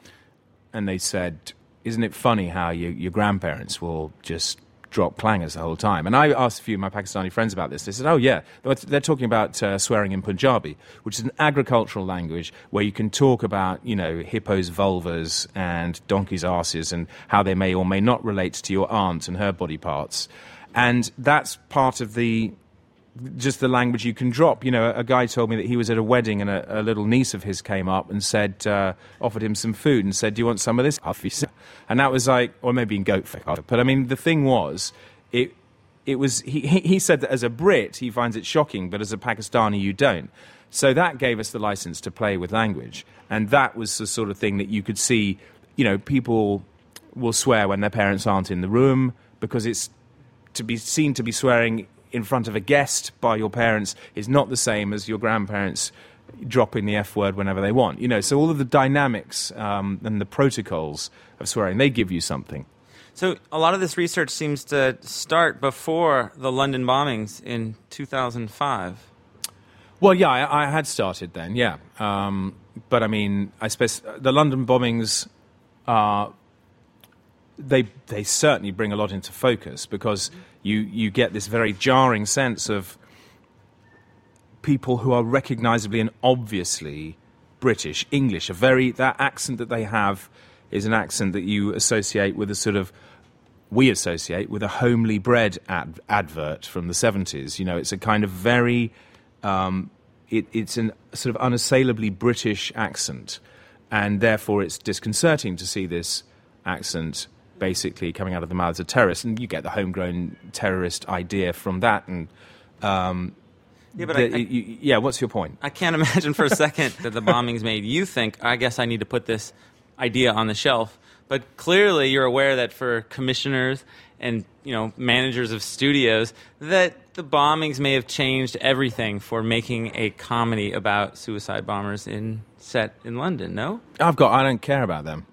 And they said, "Isn't it funny how you, your grandparents will just drop clangers the whole time?" And I asked a few of my Pakistani friends about this. They said, "Oh, yeah, they're talking about uh, swearing in Punjabi, which is an agricultural language where you can talk about, you know, hippos' vulvas and donkeys' arses and how they may or may not relate to your aunt and her body parts." And that's part of the... just the language you can drop. You know, a, a guy told me that he was at a wedding and a, a little niece of his came up and said, uh, offered him some food and said, "Do you want some of this?" And that was like, or maybe in goat fat. But I mean, the thing was, it it was, he, he said that as a Brit, he finds it shocking, but as a Pakistani, you don't. So that gave us the license to play with language. And that was the sort of thing that you could see, you know, people will swear when their parents aren't in the room because it's to be seen to be swearing in front of a guest by your parents is not the same as your grandparents dropping the F word whenever they want. You know, so all of the dynamics um, and the protocols of swearing, they give you something. So a lot of this research seems to start before the London bombings in two thousand five. Well, yeah, I, I had started then, yeah. Um, but I mean, I suppose the London bombings are... They they certainly bring a lot into focus because you, you get this very jarring sense of people who are recognisably and obviously British, English. A very that accent that they have is an accent that you associate with a sort of we associate with a homely bread ad- advert from the seventies. You know, it's a kind of very, um, it, it's a sort of unassailably British accent, and therefore it's disconcerting to see this accent basically coming out of the mouths of terrorists, and you get the homegrown terrorist idea from that. And um, yeah, but the, I, I, you, yeah, what's your point? I can't imagine for a second that the bombings made you think, I guess I need to put this idea on the shelf. But clearly you're aware that for commissioners and, you know, managers of studios, that the bombings may have changed everything for making a comedy about suicide bombers in set in London, no? I've got, I don't care about them.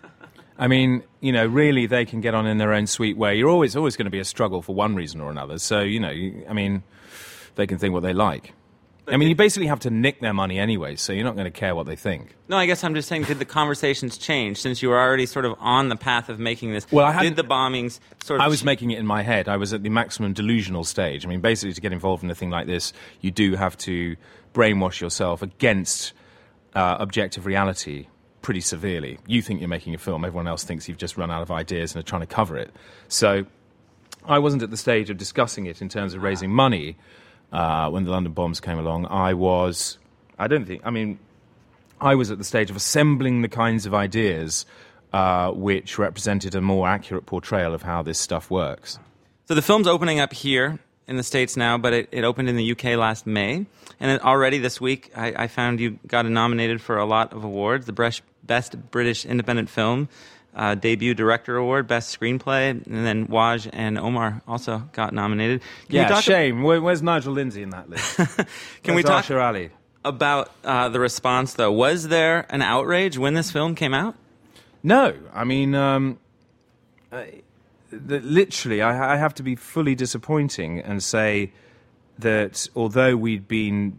I mean, you know, really they can get on in their own sweet way. You're always, always going to be a struggle for one reason or another. So, you know, you, I mean, they can think what they like. I mean, you basically have to nick their money anyway, so you're not going to care what they think. No, I guess I'm just saying, did the conversations change since you were already sort of on the path of making this? Well, I did the bombings sort of... I was making it in my head. I was at the maximum delusional stage. I mean, basically, to get involved in a thing like this, you do have to brainwash yourself against uh, objective reality pretty severely. You think you're making a film. Everyone else thinks you've just run out of ideas and are trying to cover it. So I wasn't at the stage of discussing it in terms of raising money. Uh, when the London bombs came along, I was, I don't think, I mean, I was at the stage of assembling the kinds of ideas uh, which represented a more accurate portrayal of how this stuff works. So the film's opening up here in the States now, but it, it opened in the U K last May. And it, already this week, I, I found you got nominated for a lot of awards. The Best, Best British Independent Film, Uh, debut director award, best screenplay, and then Waj and Omar also got nominated. Can yeah, talk shame. Where, where's Nigel Lindsay in that list? Can we talk Asher Ali? about uh, the response, though? Was there an outrage when this film came out? No. I mean, um, uh, the, literally, I, I have to be fully disappointing and say that although we'd been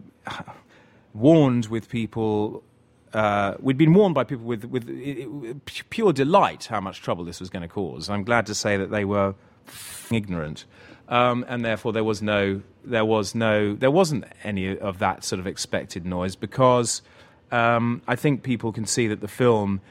warned with people... Uh, we'd been warned by people with, with it, it, pure delight how much trouble this was going to cause. I'm glad to say that they were f- ignorant, um, and therefore there was no, there was no, there wasn't any of that sort of expected noise because um, I think people can see that the film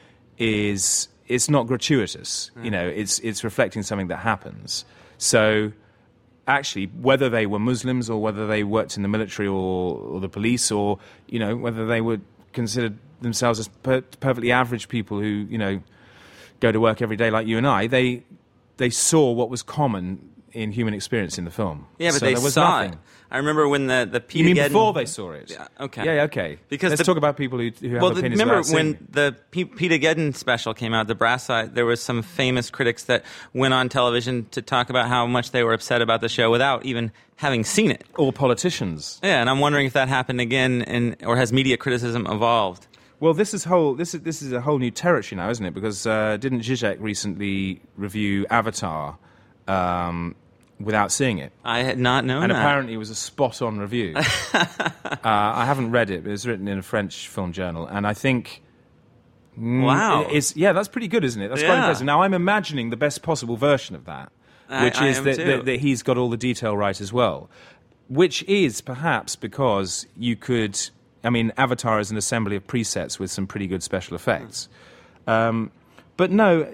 is it's not gratuitous. Mm. You know, it's it's reflecting something that happens. So. Actually, whether they were Muslims or whether they worked in the military or, or the police, or you know whether they were considered themselves as per- perfectly average people who you know go to work every day like you and I, they they saw what was common in human experience in the film. Yeah, but so they there was saw nothing. it. I remember when the the Peter You mean Geddon... before they saw it? Yeah, okay. Yeah, okay. Because let's the... talk about people who, who have well, opinions remember about when seeing it. the P- Peter Geddon special came out, the Brass Side, there was some famous critics that went on television to talk about how much they were upset about the show without even having seen it. Or politicians. Yeah, and I'm wondering if that happened again, and or has media criticism evolved? Well, this is whole. This is this is a whole new territory now, isn't it? Because uh, didn't Zizek recently review Avatar um, without seeing it? I had not known and that. And apparently, it was a spot-on review. uh, I haven't read it, but it's written in a French film journal, and I think. Mm, wow. It, it's yeah, that's pretty good, isn't it? That's yeah. quite impressive. Now, I'm imagining the best possible version of that, which I, I is that, that, that he's got all the detail right as well, which is perhaps because you could. I mean, Avatar is an assembly of presets with some pretty good special effects. Um, but no,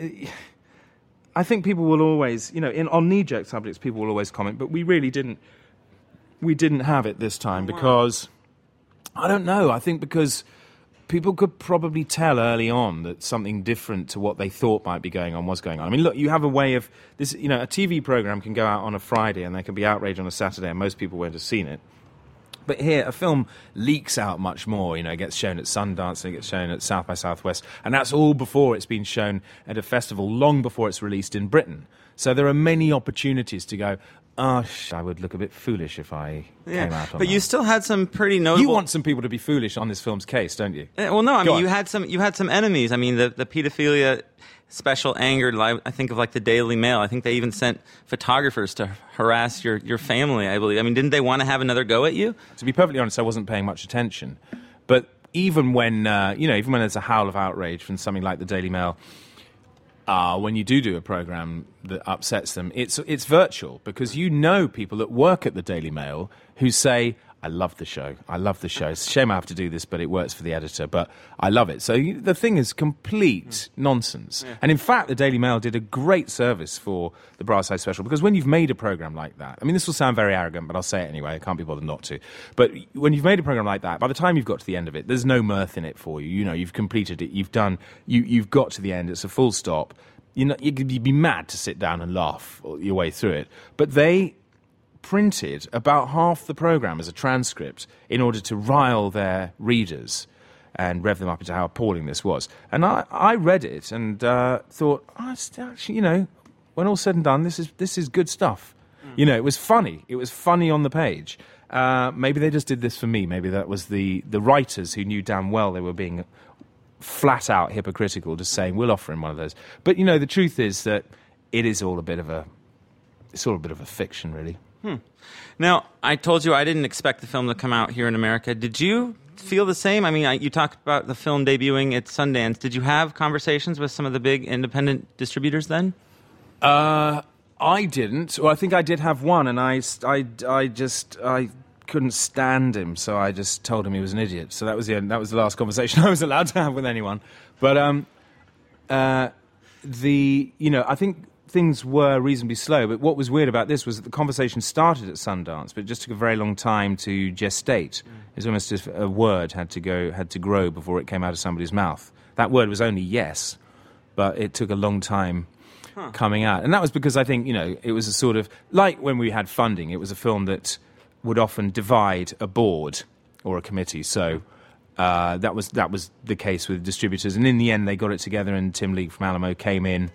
I think people will always, you know, in, on knee-jerk subjects, people will always comment, but we really didn't, we didn't have it this time because, I don't know, I think because people could probably tell early on that something different to what they thought might be going on was going on. I mean, look, you have a way of, this, you know, a T V program can go out on a Friday and there can be outrage on a Saturday and most people won't have seen it. But here, a film leaks out much more. You know, it gets shown at Sundance and it gets shown at South by Southwest. And that's all before it's been shown at a festival, long before it's released in Britain. So there are many opportunities to go, oh, sh- I would look a bit foolish if I yeah. came out on But that. you still had some pretty notable... You want some people to be foolish on this film's case, don't you? Uh, well, no, I Go mean, on. you had some you had some enemies. I mean, the, the pedophilia... special angered, I think of like the Daily Mail. I think they even sent photographers to harass your, your family, I believe. I mean, didn't they want to have another go at you? To be perfectly honest, I wasn't paying much attention. But even when, uh, you know, even when there's a howl of outrage from something like the Daily Mail, uh, when you do do a program that upsets them, it's it's virtual because you know people that work at the Daily Mail who say, I love the show. I love the show. It's a shame I have to do this, but it works for the editor. But I love it. So you, the thing is complete mm. nonsense. Yeah. And in fact, the Daily Mail did a great service for the Brass Eye Special, because when you've made a programme like that, I mean, this will sound very arrogant, but I'll say it anyway. I can't be bothered not to. But when you've made a programme like that, by the time you've got to the end of it, there's no mirth in it for you. You know, you've completed it. You've done. You, you've got to the end. It's a full stop. You know, you'd be mad to sit down and laugh your way through it. But they printed about half the programme as a transcript in order to rile their readers and rev them up into how appalling this was. And I, I read it and uh, thought, oh, it's actually, you know, when all's said and done, this is this is good stuff. Mm. You know, it was funny. It was funny on the page. Uh, maybe they just did this for me. Maybe that was the, the writers who knew damn well they were being flat out hypocritical, just saying, we'll offer him one of those. But, you know, the truth is that it is all a bit of a, it's all a bit of a fiction, really. Hmm. Now, I told you I didn't expect the film to come out here in America. Did you feel the same? I mean, I, you talked about the film debuting at Sundance. Did you have conversations with some of the big independent distributors then? Uh, I didn't. Well, I think I did have one, and I, I, I just I couldn't stand him, so I just told him he was an idiot. So that was the that was the last conversation I was allowed to have with anyone. But um, uh, the you know, I think things were reasonably slow, but what was weird about this was that the conversation started at Sundance, but it just took a very long time to gestate. Mm. It was almost as if a word had to go, had to grow before it came out of somebody's mouth. That word was only yes, but it took a long time huh. coming out. And that was because I think, you know, it was a sort of, like when we had funding, it was a film that would often divide a board or a committee, so uh, that was that was the case with distributors. And in the end, they got it together, and Tim League from Alamo came in,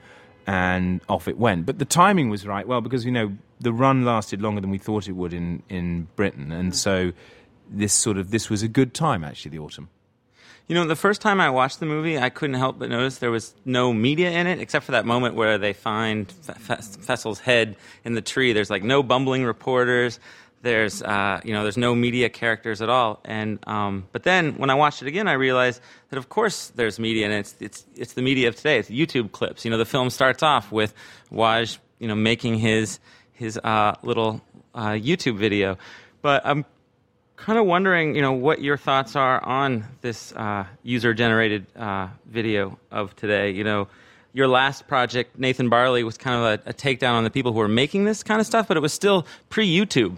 and off it went. But the timing was right, well, because, you know, the run lasted longer than we thought it would in, in Britain, and so this sort of, this was a good time, actually, the autumn. You know, the first time I watched the movie, I couldn't help but notice there was no media in it, except for that moment where they find Fessel's head in the tree. There's, like, no bumbling reporters. There's, uh, you know, there's no media characters at all. And um, but then when I watched it again, I realized that of course there's media, and it's it's it's the media of today. It's YouTube clips. You know, the film starts off with Waj, you know, making his his uh, little uh, YouTube video. But I'm kind of wondering, you know, what your thoughts are on this uh, user-generated uh, video of today. You know, your last project, Nathan Barley, was kind of a, a takedown on the people who were making this kind of stuff, but it was still pre-YouTube.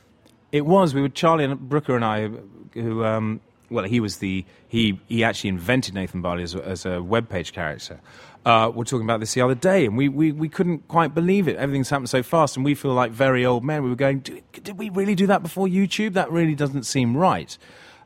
It was. We were Charlie Brooker and I, who, um, well, he was the he he actually invented Nathan Barley as a, as a web page character. Uh, we were talking about this the other day, and we, we, we couldn't quite believe it. Everything's happened so fast, and we feel like very old men. We were going, did, did we really do that before YouTube? That really doesn't seem right.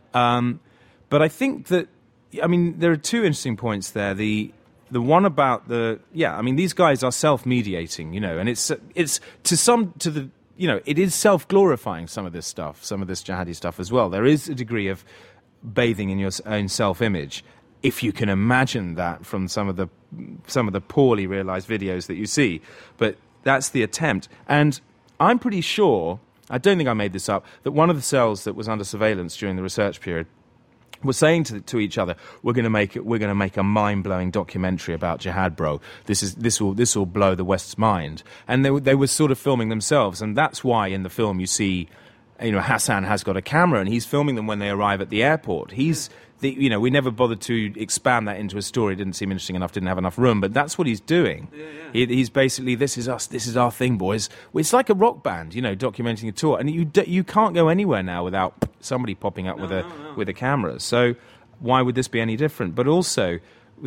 Um, but I think that, I mean, there are two interesting points there. The the one about the yeah, I mean, these guys are self-mediating, you know, and it's it's to some to the. You know, it is self-glorifying, some of this stuff, some of this jihadi stuff as well. There is a degree of bathing in your own self-image, if you can imagine that from some of the some of the poorly realised videos that you see. But that's the attempt. And I'm pretty sure, I don't think I made this up, that one of the cells that was under surveillance during the research period were saying to, to each other, "We're going to make it. We're going to make a mind-blowing documentary about jihad, bro. This is this will this will blow the West's mind." And they they were sort of filming themselves, and that's why in the film you see, you know, Hassan has got a camera and he's filming them when they arrive at the airport. He's the you know we never bothered to expand that into a story. It didn't seem interesting enough. Didn't have enough room. But that's what he's doing. Yeah, yeah. He, he's basically, this is us. This is our thing, boys. It's like a rock band, you know, documenting a tour, and you you can't go anywhere now without somebody popping up no, with a no, no. with a camera. So why would this be any different? But also,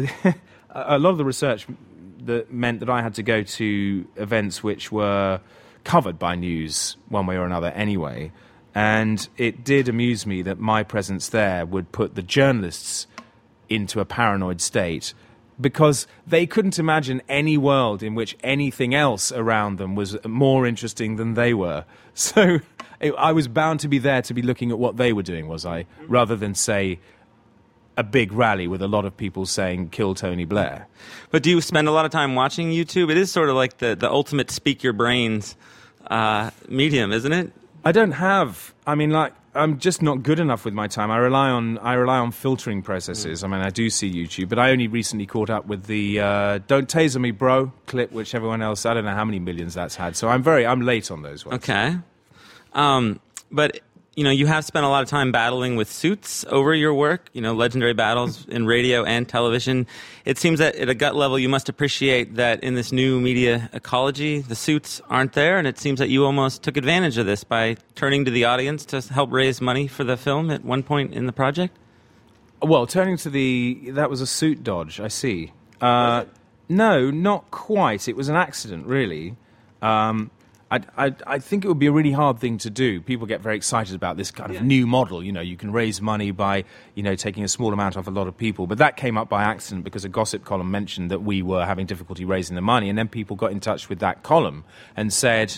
a lot of the research that meant that I had to go to events which were covered by news one way or another anyway. And it did amuse me that my presence there would put the journalists into a paranoid state, because they couldn't imagine any world in which anything else around them was more interesting than they were. So it, I was bound to be there to be looking at what they were doing, was I, rather than, say, a big rally with a lot of people saying, "Kill Tony Blair." But do you spend a lot of time watching YouTube? It is sort of like the, the ultimate speak your brains uh, medium, isn't it? I don't have. I mean, like, I'm just not good enough with my time. I rely on I rely on filtering processes. Mm. I mean, I do see YouTube, but I only recently caught up with the uh, "Don't Taser Me, Bro" clip, which everyone else, I don't know how many millions that's had. So I'm very I'm late on those ones. Okay, um, but you know, you have spent a lot of time battling with suits over your work, you know, legendary battles in radio and television. It seems that at a gut level you must appreciate that in this new media ecology, the suits aren't there, and it seems that you almost took advantage of this by turning to the audience to help raise money for the film at one point in the project. Well, turning to the... That was a suit dodge, I see. Uh, no, not quite. It was an accident, really. Um... I, I, I think it would be a really hard thing to do. People get very excited about this kind of yeah. new model. You know, you can raise money by, you know, taking a small amount off a lot of people. But that came up by accident because a gossip column mentioned that we were having difficulty raising the money. And then people got in touch with that column and said,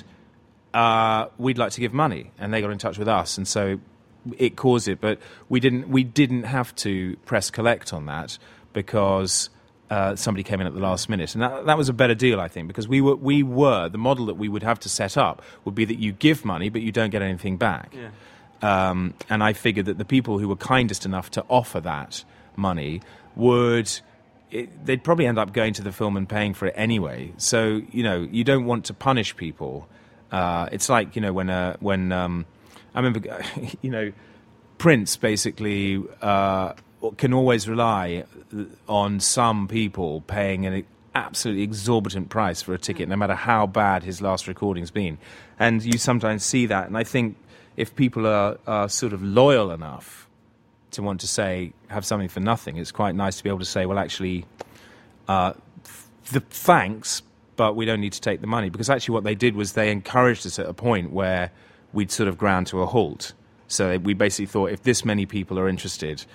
uh, we'd like to give money. And they got in touch with us. And so it caused it. But we didn't, we didn't have to press collect on that because... Uh, somebody came in at the last minute, and that, that was a better deal, I think, because we were, we were, the model that we would have to set up would be that you give money, but you don't get anything back. Yeah. Um, and I figured that the people who were kindest enough to offer that money would, it, they'd probably end up going to the film and paying for it anyway. So, you know, you don't want to punish people. Uh, it's like, you know, when, uh, when um, I remember, you know, Prince basically... Uh, can always rely on some people paying an absolutely exorbitant price for a ticket, no matter how bad his last recording's been. And you sometimes see that, and I think if people are, are sort of loyal enough to want to say, have something for nothing, it's quite nice to be able to say, well, actually, uh, the thanks, but we don't need to take the money. Because actually what they did was they encouraged us at a point where we'd sort of ground to a halt. So we basically thought, if this many people are interested...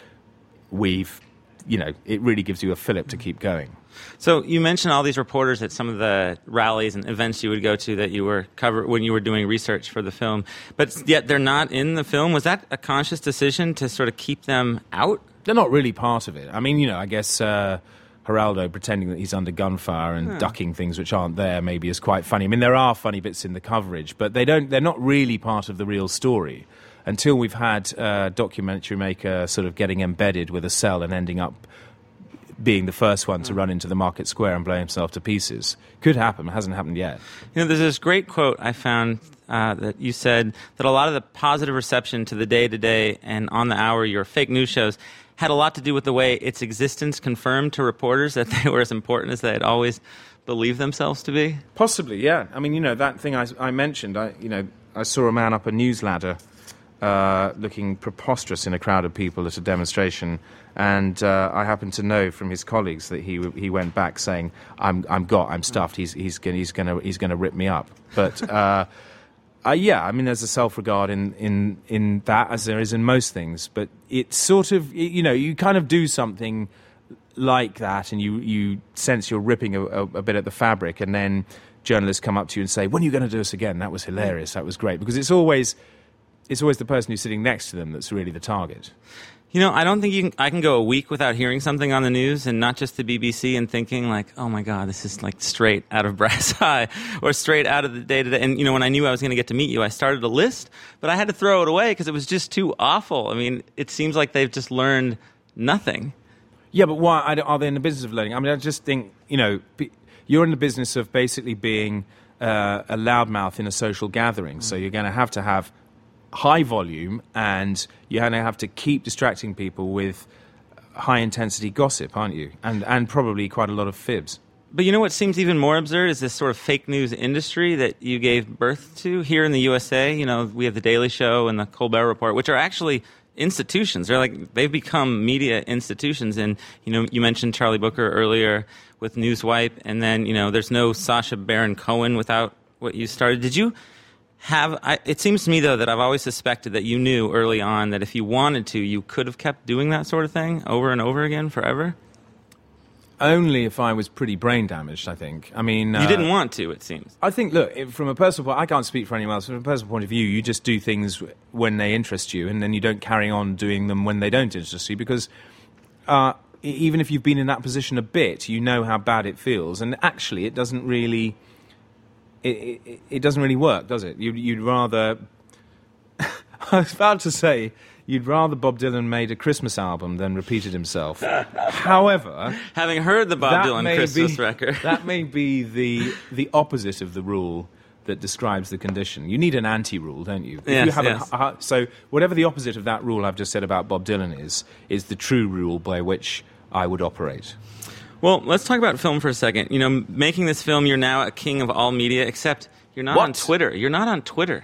we've, you know, it really gives you a fillip to keep going. So you mentioned all these reporters at some of the rallies and events you would go to that you were cover when you were doing research for the film, but yet they're not in the film. Was that a conscious decision to sort of keep them out? They're not really part of it. I mean, you know, I guess uh, Geraldo pretending that he's under gunfire and huh. ducking things which aren't there maybe is quite funny. I mean, there are funny bits in the coverage, but they don't. They're not really part of the real story. Until we've had a documentary maker sort of getting embedded with a cell and ending up being the first one to run into the market square and blow himself to pieces. Could happen. It hasn't happened yet. You know, there's this great quote I found uh, that you said that a lot of the positive reception to the day-to-day and on the hour, your fake news shows, had a lot to do with the way its existence confirmed to reporters that they were as important as they had always believed themselves to be. Possibly, yeah. I mean, you know, that thing I, I mentioned, I, you know, I saw a man up a news ladder Uh, looking preposterous in a crowd of people at a demonstration, and uh, I happen to know from his colleagues that he he went back saying, "I'm I'm got, I'm stuffed. He's he's gonna he's gonna he's gonna rip me up." But uh, uh, yeah, I mean, there's a self-regard in, in in that as there is in most things. But it's sort of, you know, you kind of do something like that, and you you sense you're ripping a, a, a bit at the fabric, and then journalists come up to you and say, "When are you going to do us again? That was hilarious. That was great." Because it's always It's always the person who's sitting next to them that's really the target. You know, I don't think you can, I can go a week without hearing something on the news, and not just the B B C, and thinking like, oh my God, this is like straight out of Brass Eye, or straight out of the day-to-day. And, you know, when I knew I was going to get to meet you, I started a list, but I had to throw it away because it was just too awful. I mean, it seems like they've just learned nothing. Yeah, but why are they in the business of learning? I mean, I just think, you know, you're in the business of basically being uh, a loudmouth in a social gathering, mm. so you're going to have to have high volume, and you're going to have to keep distracting people with high-intensity gossip, aren't you? And and probably quite a lot of fibs. But you know what seems even more absurd is this sort of fake news industry that you gave birth to here in the U S A. You know, we have the Daily Show and the Colbert Report, which are actually institutions. They're like, they've become media institutions. And, you know, you mentioned Charlie Booker earlier with Newswipe, and then, you know, there's no Sacha Baron Cohen without what you started. Did you have, I, it seems to me, though, that I've always suspected that you knew early on that if you wanted to, you could have kept doing that sort of thing over and over again forever? Only if I was pretty brain damaged, I think. I mean... You uh, didn't want to, it seems. I think, look, if, from a personal point... I can't speak for anyone else. From a personal point of view, you just do things when they interest you, and then you don't carry on doing them when they don't interest you, because uh, even if you've been in that position a bit, you know how bad it feels, and actually it doesn't really... It, it, it doesn't really work, does it? You'd, you'd rather... I was about to say, you'd rather Bob Dylan made a Christmas album than repeated himself. However... Having heard the Bob Dylan Christmas be, record... that may be the the opposite of the rule that describes the condition. You need an anti-rule, don't you? If Yes, you have yes. a, a, so whatever the opposite of that rule I've just said about Bob Dylan is, is the true rule by which I would operate. Well, let's talk about film for a second. You know, making this film, you're now a king of all media, except you're not What? on Twitter. You're not on Twitter.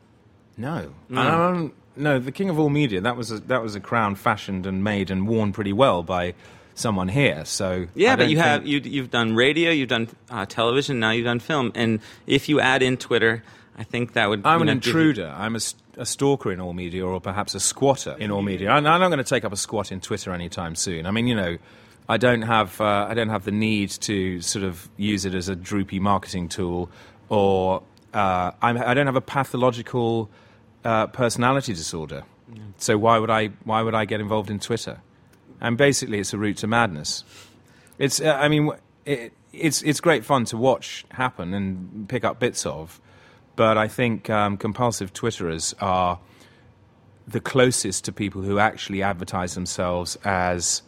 No. No. Um, no, the king of all media, that was a, that was a crown fashioned and made and worn pretty well by someone here. So Yeah, I but don't you think- have you, you've done radio, you've done uh, television, now you've done film, and if you add in Twitter, I think that would. I'm you an know, give you- intruder. I'm a, s- a stalker in all media, or perhaps a squatter in all media. I'm, I'm not going to take up a squat in Twitter anytime soon. I mean, you know, I don't have uh, I don't have the need to sort of use it as a droopy marketing tool, or uh, I'm, I don't have a pathological uh, personality disorder. So why would I why would I get involved in Twitter? And basically, it's a route to madness. It's uh, I mean, it, it's it's great fun to watch happen and pick up bits of. But I think um, compulsive Twitterers are the closest to people who actually advertise themselves as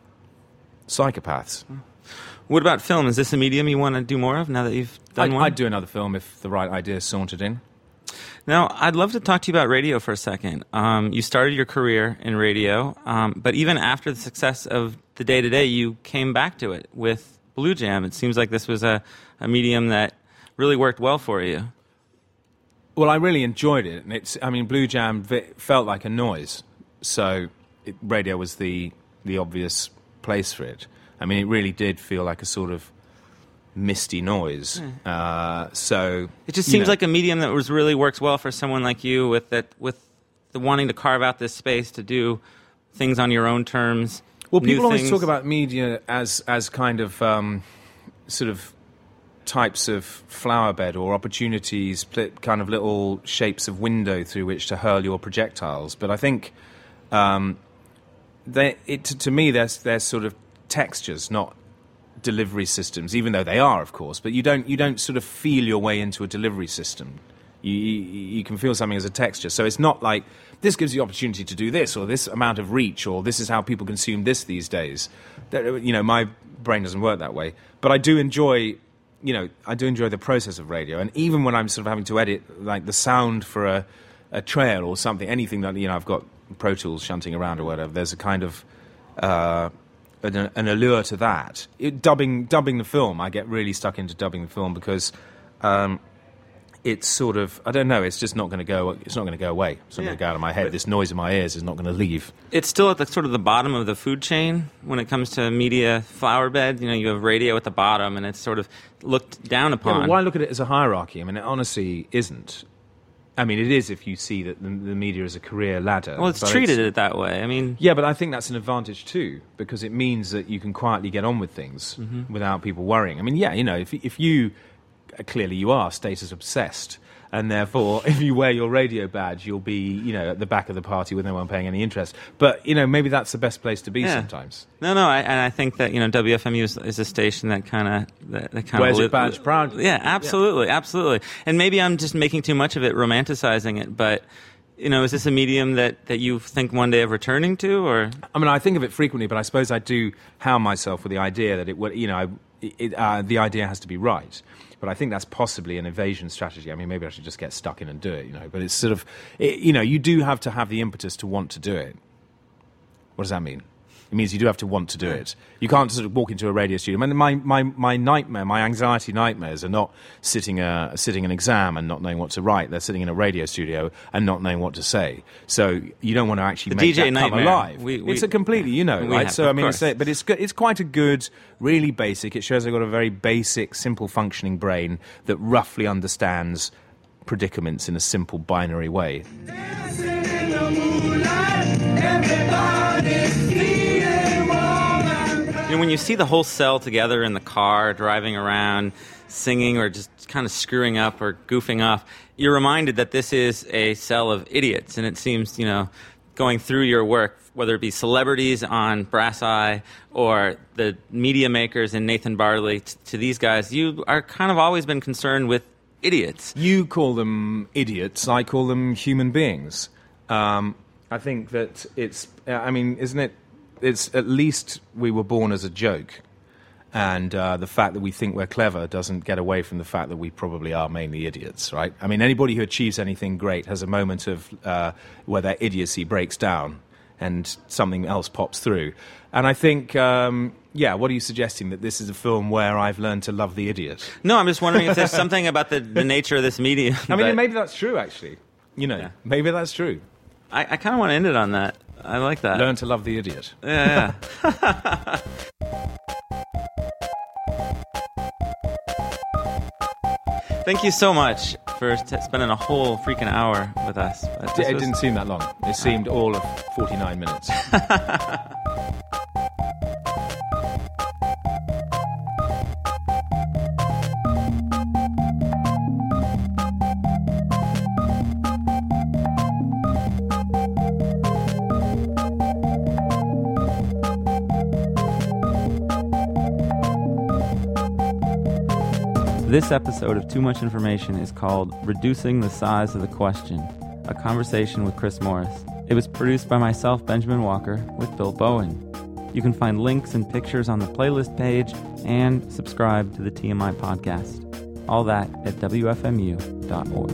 psychopaths. What about film? Is this a medium you want to do more of now that you've done I'd, one? I'd do another film if the right idea sauntered in. Now, I'd love to talk to you about radio for a second. Um, you started your career in radio, um, but even after the success of the day-to-day, you came back to it with Blue Jam. It seems like this was a, a medium that really worked well for you. Well, I really enjoyed it. And it's, I mean, Blue Jam vi- felt like a noise, so it, radio was the the obvious place for it. I mean, it really did feel like a sort of misty noise. Uh, so It just you seems know. like a medium that was really works well for someone like you with that with the wanting to carve out this space to do things on your own terms. Well, new people always things. talk about media as as kind of um, sort of types of flower bed or opportunities, pl- kind of little shapes of window through which to hurl your projectiles. But I think um, they, it, to me, there's there's sort of textures, not delivery systems, even though they are, of course. But you don't you don't sort of feel your way into a delivery system. You, you, you can feel something as a texture. So it's not like this gives you opportunity to do this, or this amount of reach, or this is how people consume this these days. That, you know, my brain doesn't work that way. But I do enjoy, you know, I do enjoy the process of radio. And even when I'm sort of having to edit, like the sound for a, a trail or something, anything that, you know, I've got Pro Tools shunting around or whatever, there's a kind of uh, an, an allure to that. It, dubbing, dubbing the film, I get really stuck into dubbing the film because um, it's sort of, I don't know, it's just not going to go, it's not going to go away. It's not Yeah. going to go out of my head. This noise in my ears is not going to leave. It's still at the sort of the bottom of the food chain when it comes to media flower bed. You know, you have radio at the bottom, and it's sort of looked down Yeah, upon. but why look at it as a hierarchy? I mean, it honestly isn't. I mean, it is if you see that the, the media is a career ladder. Well, it's but treated it that way. I mean, yeah, but I think that's an advantage too, because it means that you can quietly get on with things Mhm. without people worrying. I mean, yeah, you know, if if you uh, clearly you are status obsessed, and therefore if you wear your radio badge, you'll be, you know, at the back of the party with no one paying any interest. But you know, maybe that's the best place to be Yeah. sometimes. No, no, I, and I think that, you know, W F M U is, is a station that kind of that, that kind Wears of its badge proudly. Yeah, absolutely, absolutely. And maybe I'm just making too much of it, romanticizing it. But you know, is this a medium that, that you think one day of returning to, or? I mean, I think of it frequently, but I suppose I do hound myself with the idea that it would, you know, I, it, uh, the idea has to be right. But I think that's possibly an evasion strategy. I mean, maybe I should just get stuck in and do it, you know. But it's sort of, it, you know, you do have to have the impetus to want to do it. What does that mean? It means you do have to want to do it. You can't sort of walk into a radio studio. I mean, my, my, my nightmare, my anxiety nightmares are not sitting a, sitting an exam and not knowing what to write. They're sitting in a radio studio and not knowing what to say. So you don't want to actually The make D J that come nightmare. alive. We- we- it's a completely, you know, we right? have, So I of mean, it's course. a, but it's good, it's quite a good, really basic. It shows I've got a very basic, simple functioning brain that roughly understands predicaments in a simple binary way. You know, when you see the whole cell together in the car, driving around, singing, or just kind of screwing up or goofing off, you're reminded that this is a cell of idiots. And it seems, you know, going through your work, whether it be celebrities on Brass Eye or the media makers in Nathan Barley, t- to these guys, you are kind of always been concerned with idiots. You call them idiots. I call them human beings. Um, I think that it's, I mean, isn't it, it's at least we were born as a joke. And uh, the fact that we think we're clever doesn't get away from the fact that we probably are mainly idiots, right? I mean, anybody who achieves anything great has a moment of uh, where their idiocy breaks down and something else pops through. And I think, um, yeah, what are you suggesting? That this is a film where I've learned to love the idiot? No, I'm just wondering if there's something about the, the nature of this medium. I mean, that- maybe that's true, actually. You know, Yeah. maybe that's true. I, I kind of want to end it on that. I like that. Learn to love the idiot. Yeah, yeah. Thank you so much for t- spending a whole freaking hour with us. Uh, this It was- didn't seem that long. It seemed all of forty-nine minutes. This episode of Too Much Information is called Reducing the Size of the Question, a conversation with Chris Morris. It was produced by myself, Benjamin Walker, with Bill Bowen. You can find links and pictures on the playlist page and subscribe to the T M I podcast. All that at W F M U dot org.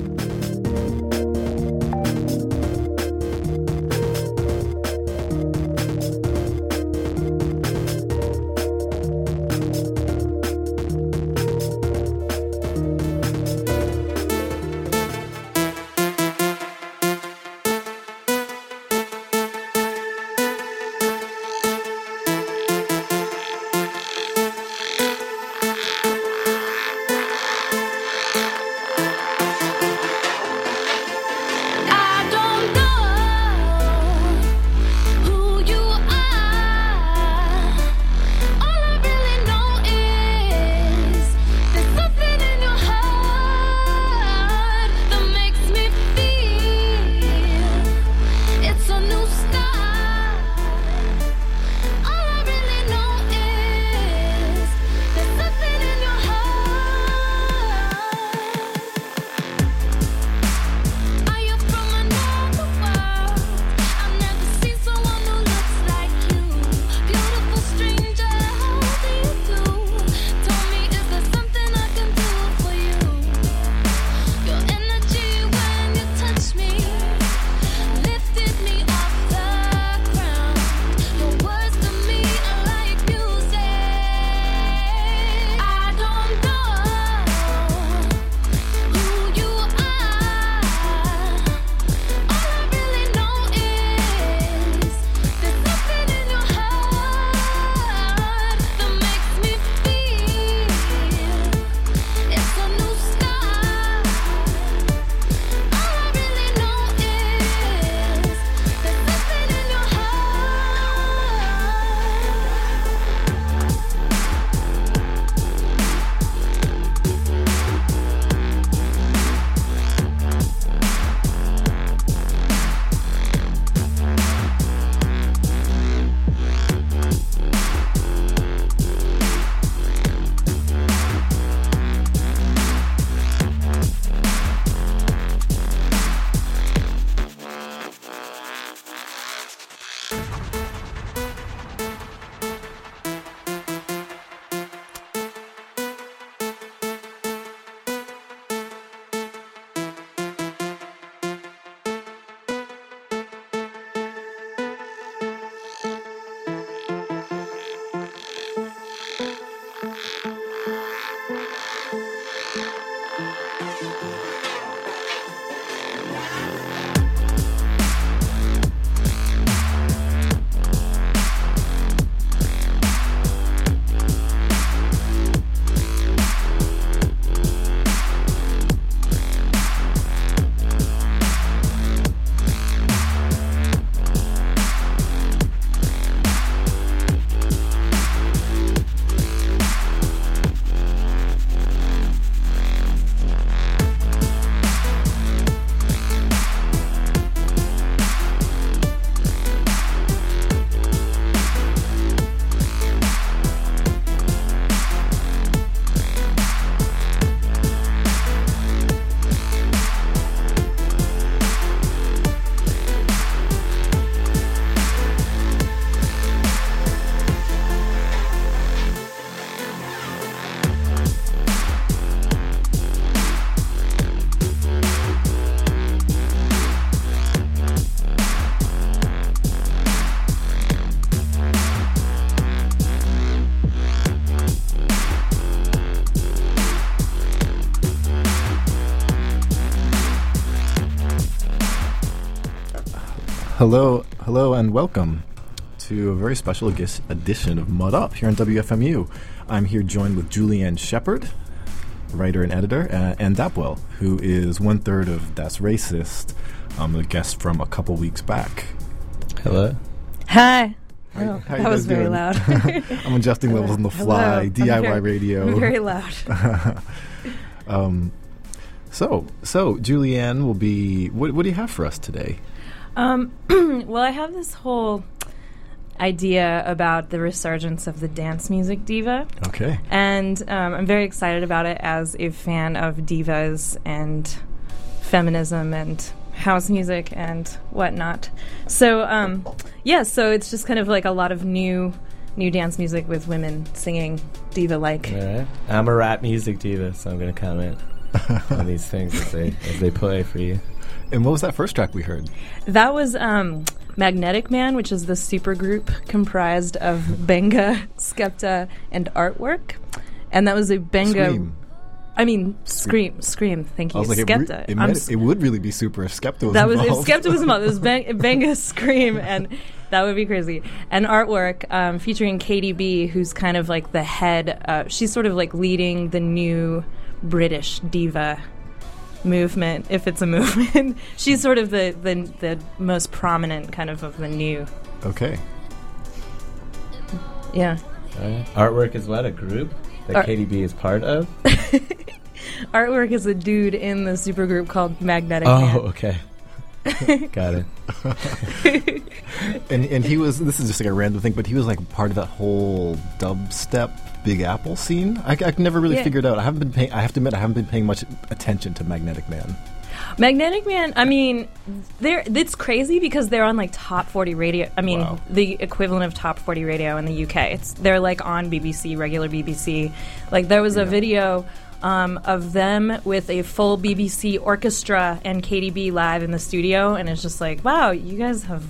Hello, hello, and welcome to a very special gu- edition of Mud Up here on W F M U. I'm here joined with Julianne Shepard, writer and editor, uh, and Dapwell, who is one third of Das Racist, um, a guest from a couple weeks back. Hello. Hi. Hi, Oh, how you that was guys very doing? loud. I'm adjusting levels on the fly, Hello. D I Y I'm very, radio. I'm very loud. um, so, so Julianne will be. What, what do you have for us today? Um, well, I have this whole idea about the resurgence of the dance music diva. Okay. And um, I'm very excited about it as a fan of divas and feminism and house music and whatnot. So, um, yeah, so it's just kind of like a lot of new new dance music with women singing diva-like. All right. I'm a rap music diva, so I'm going to comment on these things as they, as they play for you. And what was that first track we heard? That was um, Magnetic Man, which is the supergroup comprised of Benga, Skepta, and Artwork. And that was a Benga... Scream. I mean, Scream. Scream, thank you. I was like, it, Skepta. re- it, I'm might- s- it would really be super if Skepta was that was involved. if Skepta was involved. It was ben- Benga, Scream, and that would be crazy. And Artwork, um, featuring Katie B, who's kind of like the head. Uh, she's sort of like leading the new British diva movement, if it's a movement. She's sort of the, the the most prominent kind of of the new. Okay. Yeah. All right. Artwork is what? A group that Art- K D B is part of? Artwork is a dude in the supergroup called Magnetic Oh, Man. okay. Got it. and and he was, this is just like a random thing, but he was like part of that whole dubstep Big Apple scene. I, I never really Yeah. figured out. I haven't been paying, I have to admit, I haven't been paying much attention to Magnetic Man. Magnetic Man, I mean, they're it's crazy because they're on like top forty radio. I mean, Wow. the equivalent of top forty radio in the U K. It's they're like on B B C, regular B B C. Like there was a video um, of them with a full B B C orchestra and K D B live in the studio, and it's just like, wow, you guys have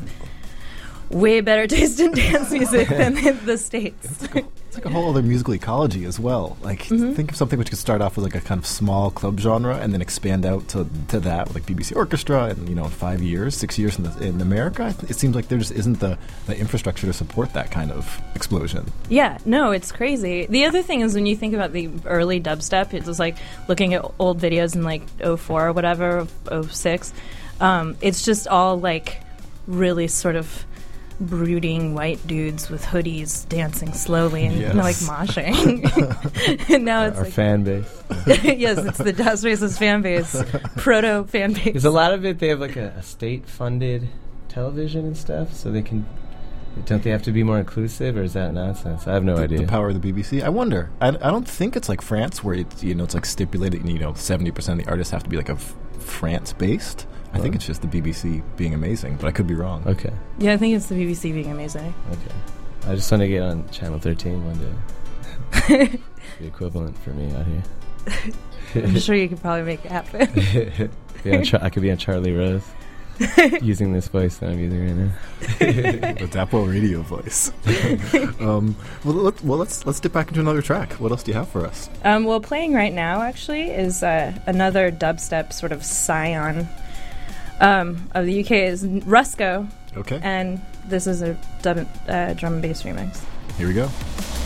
way better taste in dance music than the, the States. It's like a whole other musical ecology as well. Like, Mhm. think of something which could start off with like a kind of small club genre and then expand out to, to that, with like B B C orchestra, and you know, five years, six years in, the, in America. I th- It seems like there just isn't the, the infrastructure to support that kind of explosion. Yeah, no, it's crazy. The other thing is when you think about the early dubstep, it's just like looking at old videos in like oh four or whatever, oh six. Um, it's just all like really sort of brooding white dudes with hoodies dancing slowly and Yes. like moshing. And now it's Our like fan base. yes, it's the Das Racist fan base, proto fan base. There's a lot of it. They have like a, a state-funded television and stuff, so they can. Don't they have to be more inclusive, or is that nonsense? I have no the, idea. The power of the B B C. I wonder. I, I don't think it's like France, where it's, you know, it's like stipulated. You know, seventy percent of the artists have to be like a f- France-based. I think Oh. it's just the B B C being amazing, but I could be wrong. Okay. Yeah, I think it's the B B C being amazing. Okay. I just want to get on Channel thirteen one day. The equivalent for me out here. I'm sure you could probably make it happen. Be on Char- I could be on Charlie Rose using this voice that I'm using right now. The Dapo radio voice. um, well, let, well, let's let's dip back into another track. What else do you have for us? Um, well, playing right now actually is uh, another dubstep sort of scion um, of the U K is Rusko. Okay. And this is a dub, uh, drum and bass remix. Here we go.